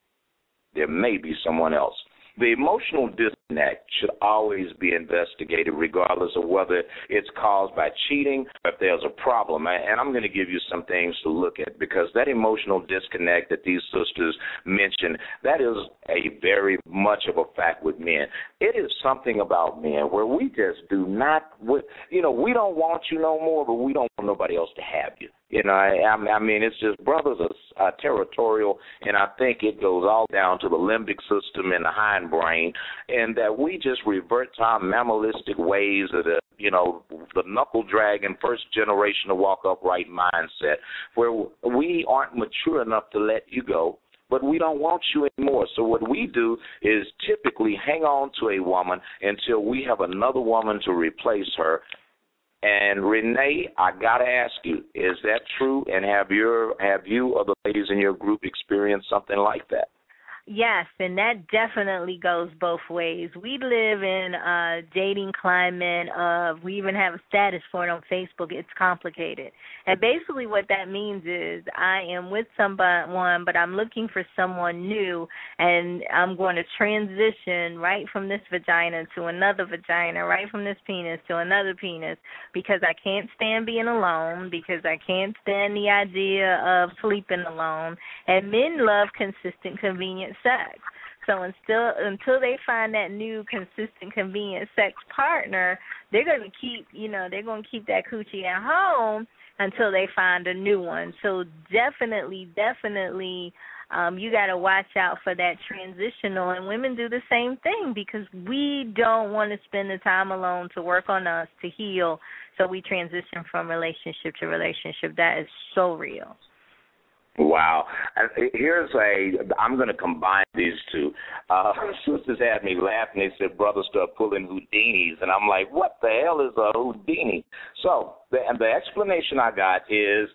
There may be someone else. The emotional disconnect should always be investigated regardless of whether it's caused by cheating or if there's a problem. And I'm going to give you some things to look at because that emotional disconnect that these sisters mentioned, that is a very much of a fact with men. It is something about men where we just do not, you know, we don't want you no more, but we don't want nobody else to have you. You know, I, I mean, it's just brothers are, are territorial, and I think it goes all down to the limbic system and the hindbrain, and that we just revert to our mammalistic ways of the, you know, the knuckle dragging first generation of walk upright mindset, where we aren't mature enough to let you go, but we don't want you anymore. So what we do is typically hang on to a woman until we have another woman to replace her. And Renee, I gotta ask you, is that true? And have your have you or the ladies in your group experienced something like that? Yes, and that definitely goes both ways. We live in a dating climate of, we even have a status for it on Facebook, it's complicated. And basically what that means is I am with someone, but I'm looking for someone new, and I'm going to transition right from this vagina to another vagina, right from this penis to another penis, because I can't stand being alone, because I can't stand the idea of sleeping alone. And men love consistent, convenient sex. So until until they find that new, consistent, convenient sex partner, they're going to keep, you know, they're going to keep that coochie at home until they find a new one. So definitely, definitely, um, you got to watch out for that transitional. And women do the same thing because we don't want to spend the time alone to work on us, to heal. So we transition from relationship to relationship. That is so real. Wow. Here's a, I'm going to combine these two. Uh, sisters had me laughing. They said, brothers start pulling Houdinis. And I'm like, what the hell is a Houdini? So the, and the explanation I got is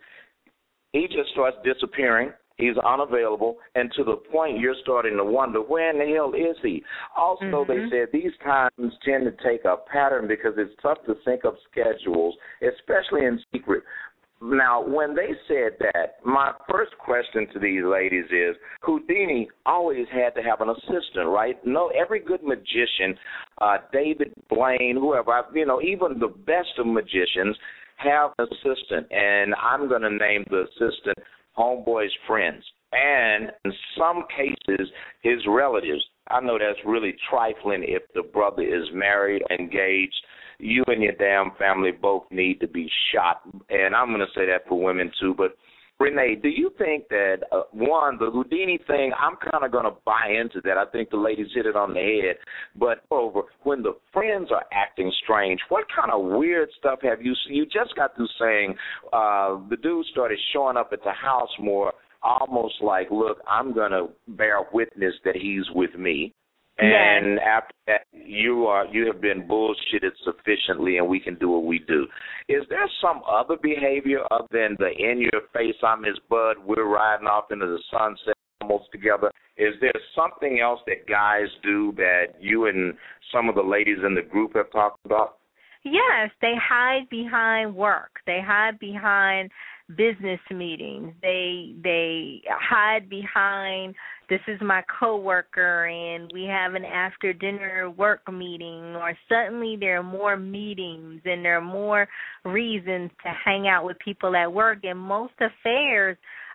he just starts disappearing. He's unavailable. And to the point you're starting to wonder, where in the hell is he? Also, mm-hmm. they said these times tend to take a pattern because it's tough to sync up schedules, especially in secret. Now, when they said that, my first question to these ladies is, Houdini always had to have an assistant, right? No, every good magician, uh, David Blaine, whoever, you know, even the best of magicians have an assistant, and I'm going to name the assistant Homeboy's friends, and in some cases, his relatives. I know that's really trifling if the brother is married, engaged. You and your damn family both need to be shot. And I'm going to say that for women, too. But, Renee, do you think that, uh, one, the Houdini thing, I'm kind of going to buy into that. I think the ladies hit it on the head. But over when the friends are acting strange, what kind of weird stuff have you seen? You just got through saying uh, the dude started showing up at the house more, almost like, look, I'm going to bear witness that he's with me. And yes. after that, you are you have been bullshitted sufficiently, and we can do what we do. Is there some other behavior other than the in your face, I'm his bud, we're riding off into the sunset almost together? Is there something else that guys do that you and some of the ladies in the group have talked about? Yes, they hide behind work. They hide behind business meetings. They they hide behind, this is my coworker and we have an after dinner work meeting, or suddenly there are more meetings and there are more reasons to hang out with people at work. And most affairs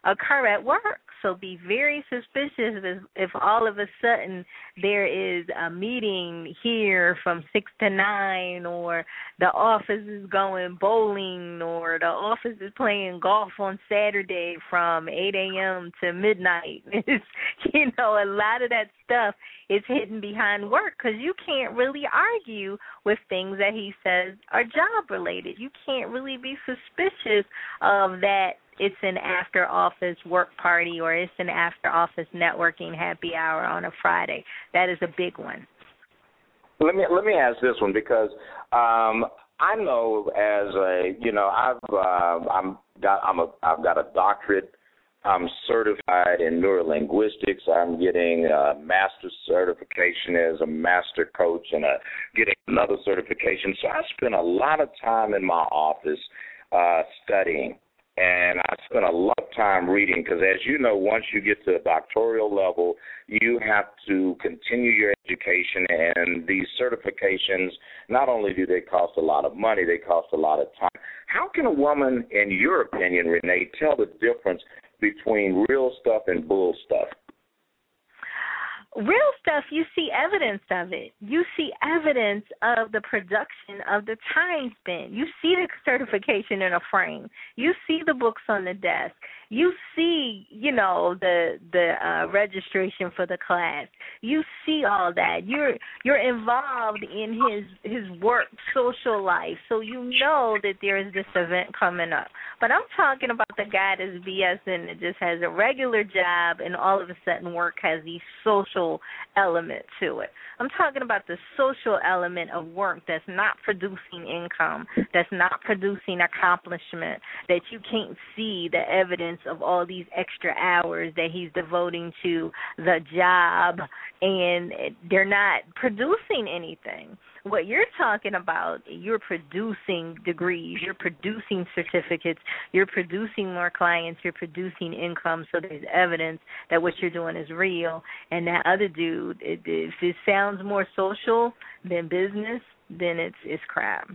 occur at work. So be very suspicious if, if all of a sudden there is a meeting here from six to nine, or the office is going bowling, or the office is playing golf on Saturday from eight a.m. to midnight. It's, you know, a lot of that stuff is hidden behind work, because you can't really argue with things that he says are job-related. You can't really be suspicious of that it's an after-office work party or it's an after-office networking happy hour on a Friday. That is a big one. Let me let me ask this one, because um, I know as a you know I've uh, I'm got I'm a I've got a doctorate. I'm certified in neurolinguistics. I'm getting a master's certification as a master coach, and a, getting another certification. So I spend a lot of time in my office uh, studying. And I spent a lot of time reading, because, as you know, once you get to the doctoral level, you have to continue your education. And these certifications, not only do they cost a lot of money, they cost a lot of time. How can a woman, in your opinion, Renee, tell the difference between real stuff and bull stuff? Real stuff, you see evidence of it. You see evidence of the production of the time spent. You see the certification in a frame. You see the books on the desk. You see, you know, the the uh, registration for the class. You see all that. You're you're involved in his his work, social life, so you know that there is this event coming up. But I'm talking about the guy that's BSing, that just has a regular job, and all of a sudden work has these social element to it. I'm talking about the social element of work that's not producing income, that's not producing accomplishment, that you can't see the evidence of all these extra hours that he's devoting to the job, and they're not producing anything. What you're talking about, you're producing degrees, you're producing certificates, you're producing more clients, you're producing income, so there's evidence that what you're doing is real. And that other dude, it, if it sounds more social than business, then it's it's crap.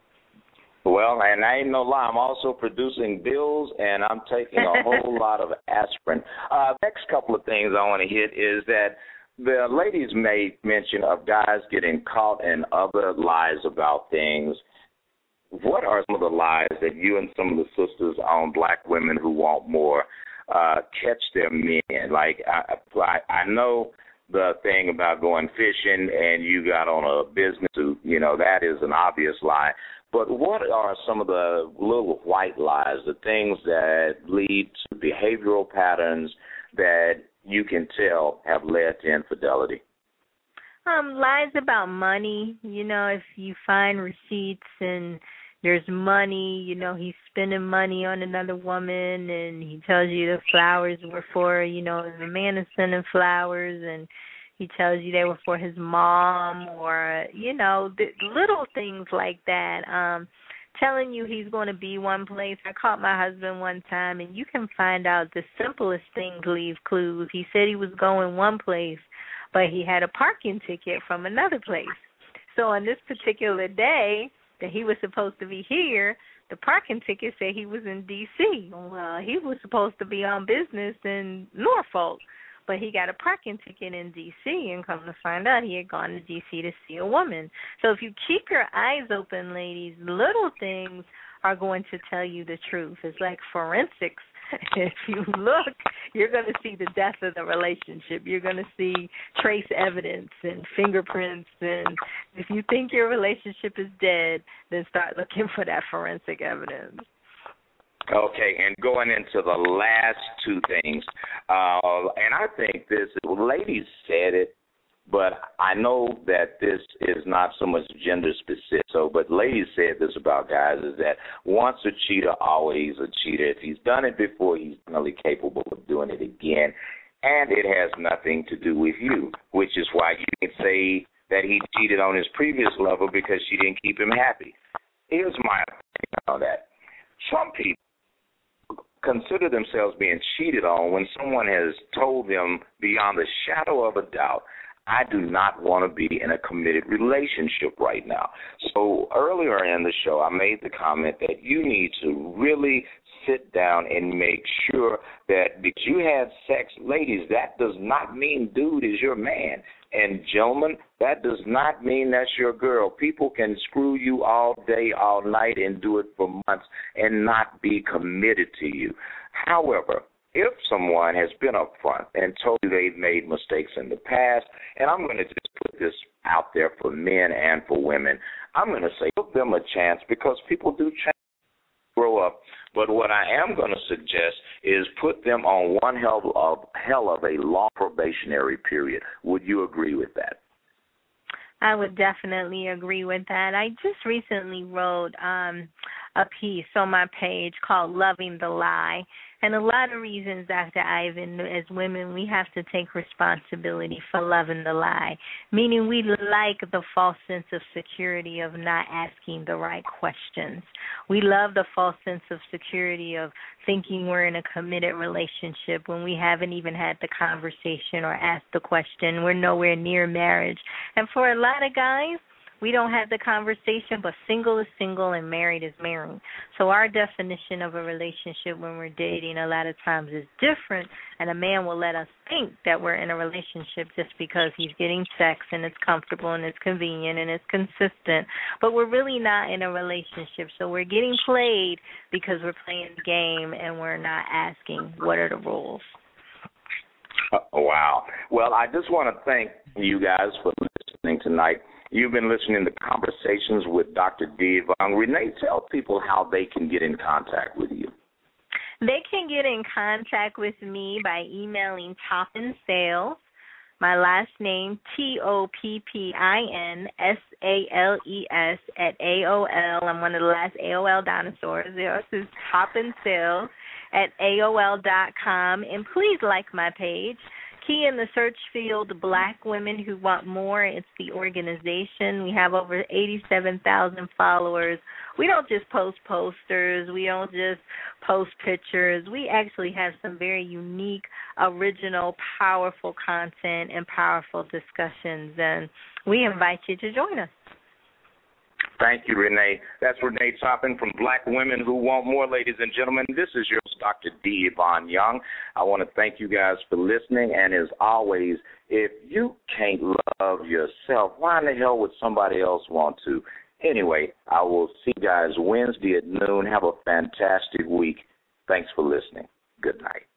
Well, and I ain't no lie, I'm also producing bills, and I'm taking a whole lot of aspirin. Uh, next couple of things I want to hit is that the ladies made mention of guys getting caught in other lies about things. What are some of the lies that you and some of the sisters on Black Women Who Want More uh, catch their men? Like, I, I, I know the thing about going fishing and you got on a business suit, you know, that is an obvious lie. But what are some of the little white lies, the things that lead to behavioral patterns that you can tell have led to infidelity? Um, lies about money. You know, if you find receipts and there's money, you know, he's spending money on another woman, and he tells you the flowers were for, you know, the man is sending flowers, and he tells you they were for his mom, or, you know, the little things like that. Um, telling you he's going to be one place. I caught my husband one time, and you can find out the simplest things leave clues. He said he was going one place, but he had a parking ticket from another place. So on this particular day that he was supposed to be here, the parking ticket said he was in D C Well, he was supposed to be on business in Norfolk, but he got a parking ticket in D C, and come to find out he had gone to D C to see a woman. So if you keep your eyes open, ladies, little things are going to tell you the truth. It's like forensics. If you look, you're going to see the death of the relationship. You're going to see trace evidence and fingerprints. And if you think your relationship is dead, then start looking for that forensic evidence. Okay, and going into the last two things, uh, and I think this, ladies said it, but I know that this is not so much gender specific. So, but ladies said this about guys, is that once a cheater, always a cheater. If he's done it before, he's really capable of doing it again, and it has nothing to do with you, which is why you can say that he cheated on his previous lover because she didn't keep him happy. Here's my opinion on that. Some people consider themselves being cheated on when someone has told them beyond a shadow of a doubt, I do not want to be in a committed relationship right now. So earlier in the show, I made the comment that you need to really sit down and make sure that because you had sex, ladies, that does not mean dude is your man. And gentlemen, that does not mean that's your girl. People can screw you all day, all night, and do it for months and not be committed to you. However, if someone has been upfront and told you they've made mistakes in the past, and I'm going to just put this out there for men and for women, I'm going to say give them a chance because people do change, grow up. But what I am going to suggest is put them on one hell of, hell of a long probationary period. Would you agree with that? I would definitely agree with that. I just recently wrote um, a piece on my page called Loving the Lie. And a lot of reasons, Doctor Ivan, as women, we have to take responsibility for loving the lie, meaning we like the false sense of security of not asking the right questions. We love the false sense of security of thinking we're in a committed relationship when we haven't even had the conversation or asked the question. We're nowhere near marriage. And for a lot of guys, we don't have the conversation, but single is single and married is married. So our definition of a relationship when we're dating a lot of times is different, and a man will let us think that we're in a relationship just because he's getting sex and it's comfortable and it's convenient and it's consistent. But we're really not in a relationship. So we're getting played because we're playing the game and we're not asking what are the rules. Oh, wow. Well, I just want to thank you guys for listening tonight. You've been listening to Conversations with Doctor D. Yvonne. Renee, tell people how they can get in contact with you. They can get in contact with me by emailing Toppin Sales, my last name, T O P P I N S A L E S, at A O L. I'm one of the last A O L dinosaurs. This is Toppin Sales at A O L dot com. And please like my page. Key in the search field, Black Women Who Want More. It's the organization. We have over eighty-seven thousand followers. We don't just post posters. We don't just post pictures. We actually have some very unique, original, powerful content and powerful discussions, and we invite you to join us. Thank you, Renee. That's Renee Toppin from Black Women Who Want More, ladies and gentlemen. This is your host, Doctor D. Yvonne Young. I want to thank you guys for listening, and as always, if you can't love yourself, why in the hell would somebody else want to? Anyway, I will see you guys Wednesday at noon. Have a fantastic week. Thanks for listening. Good night.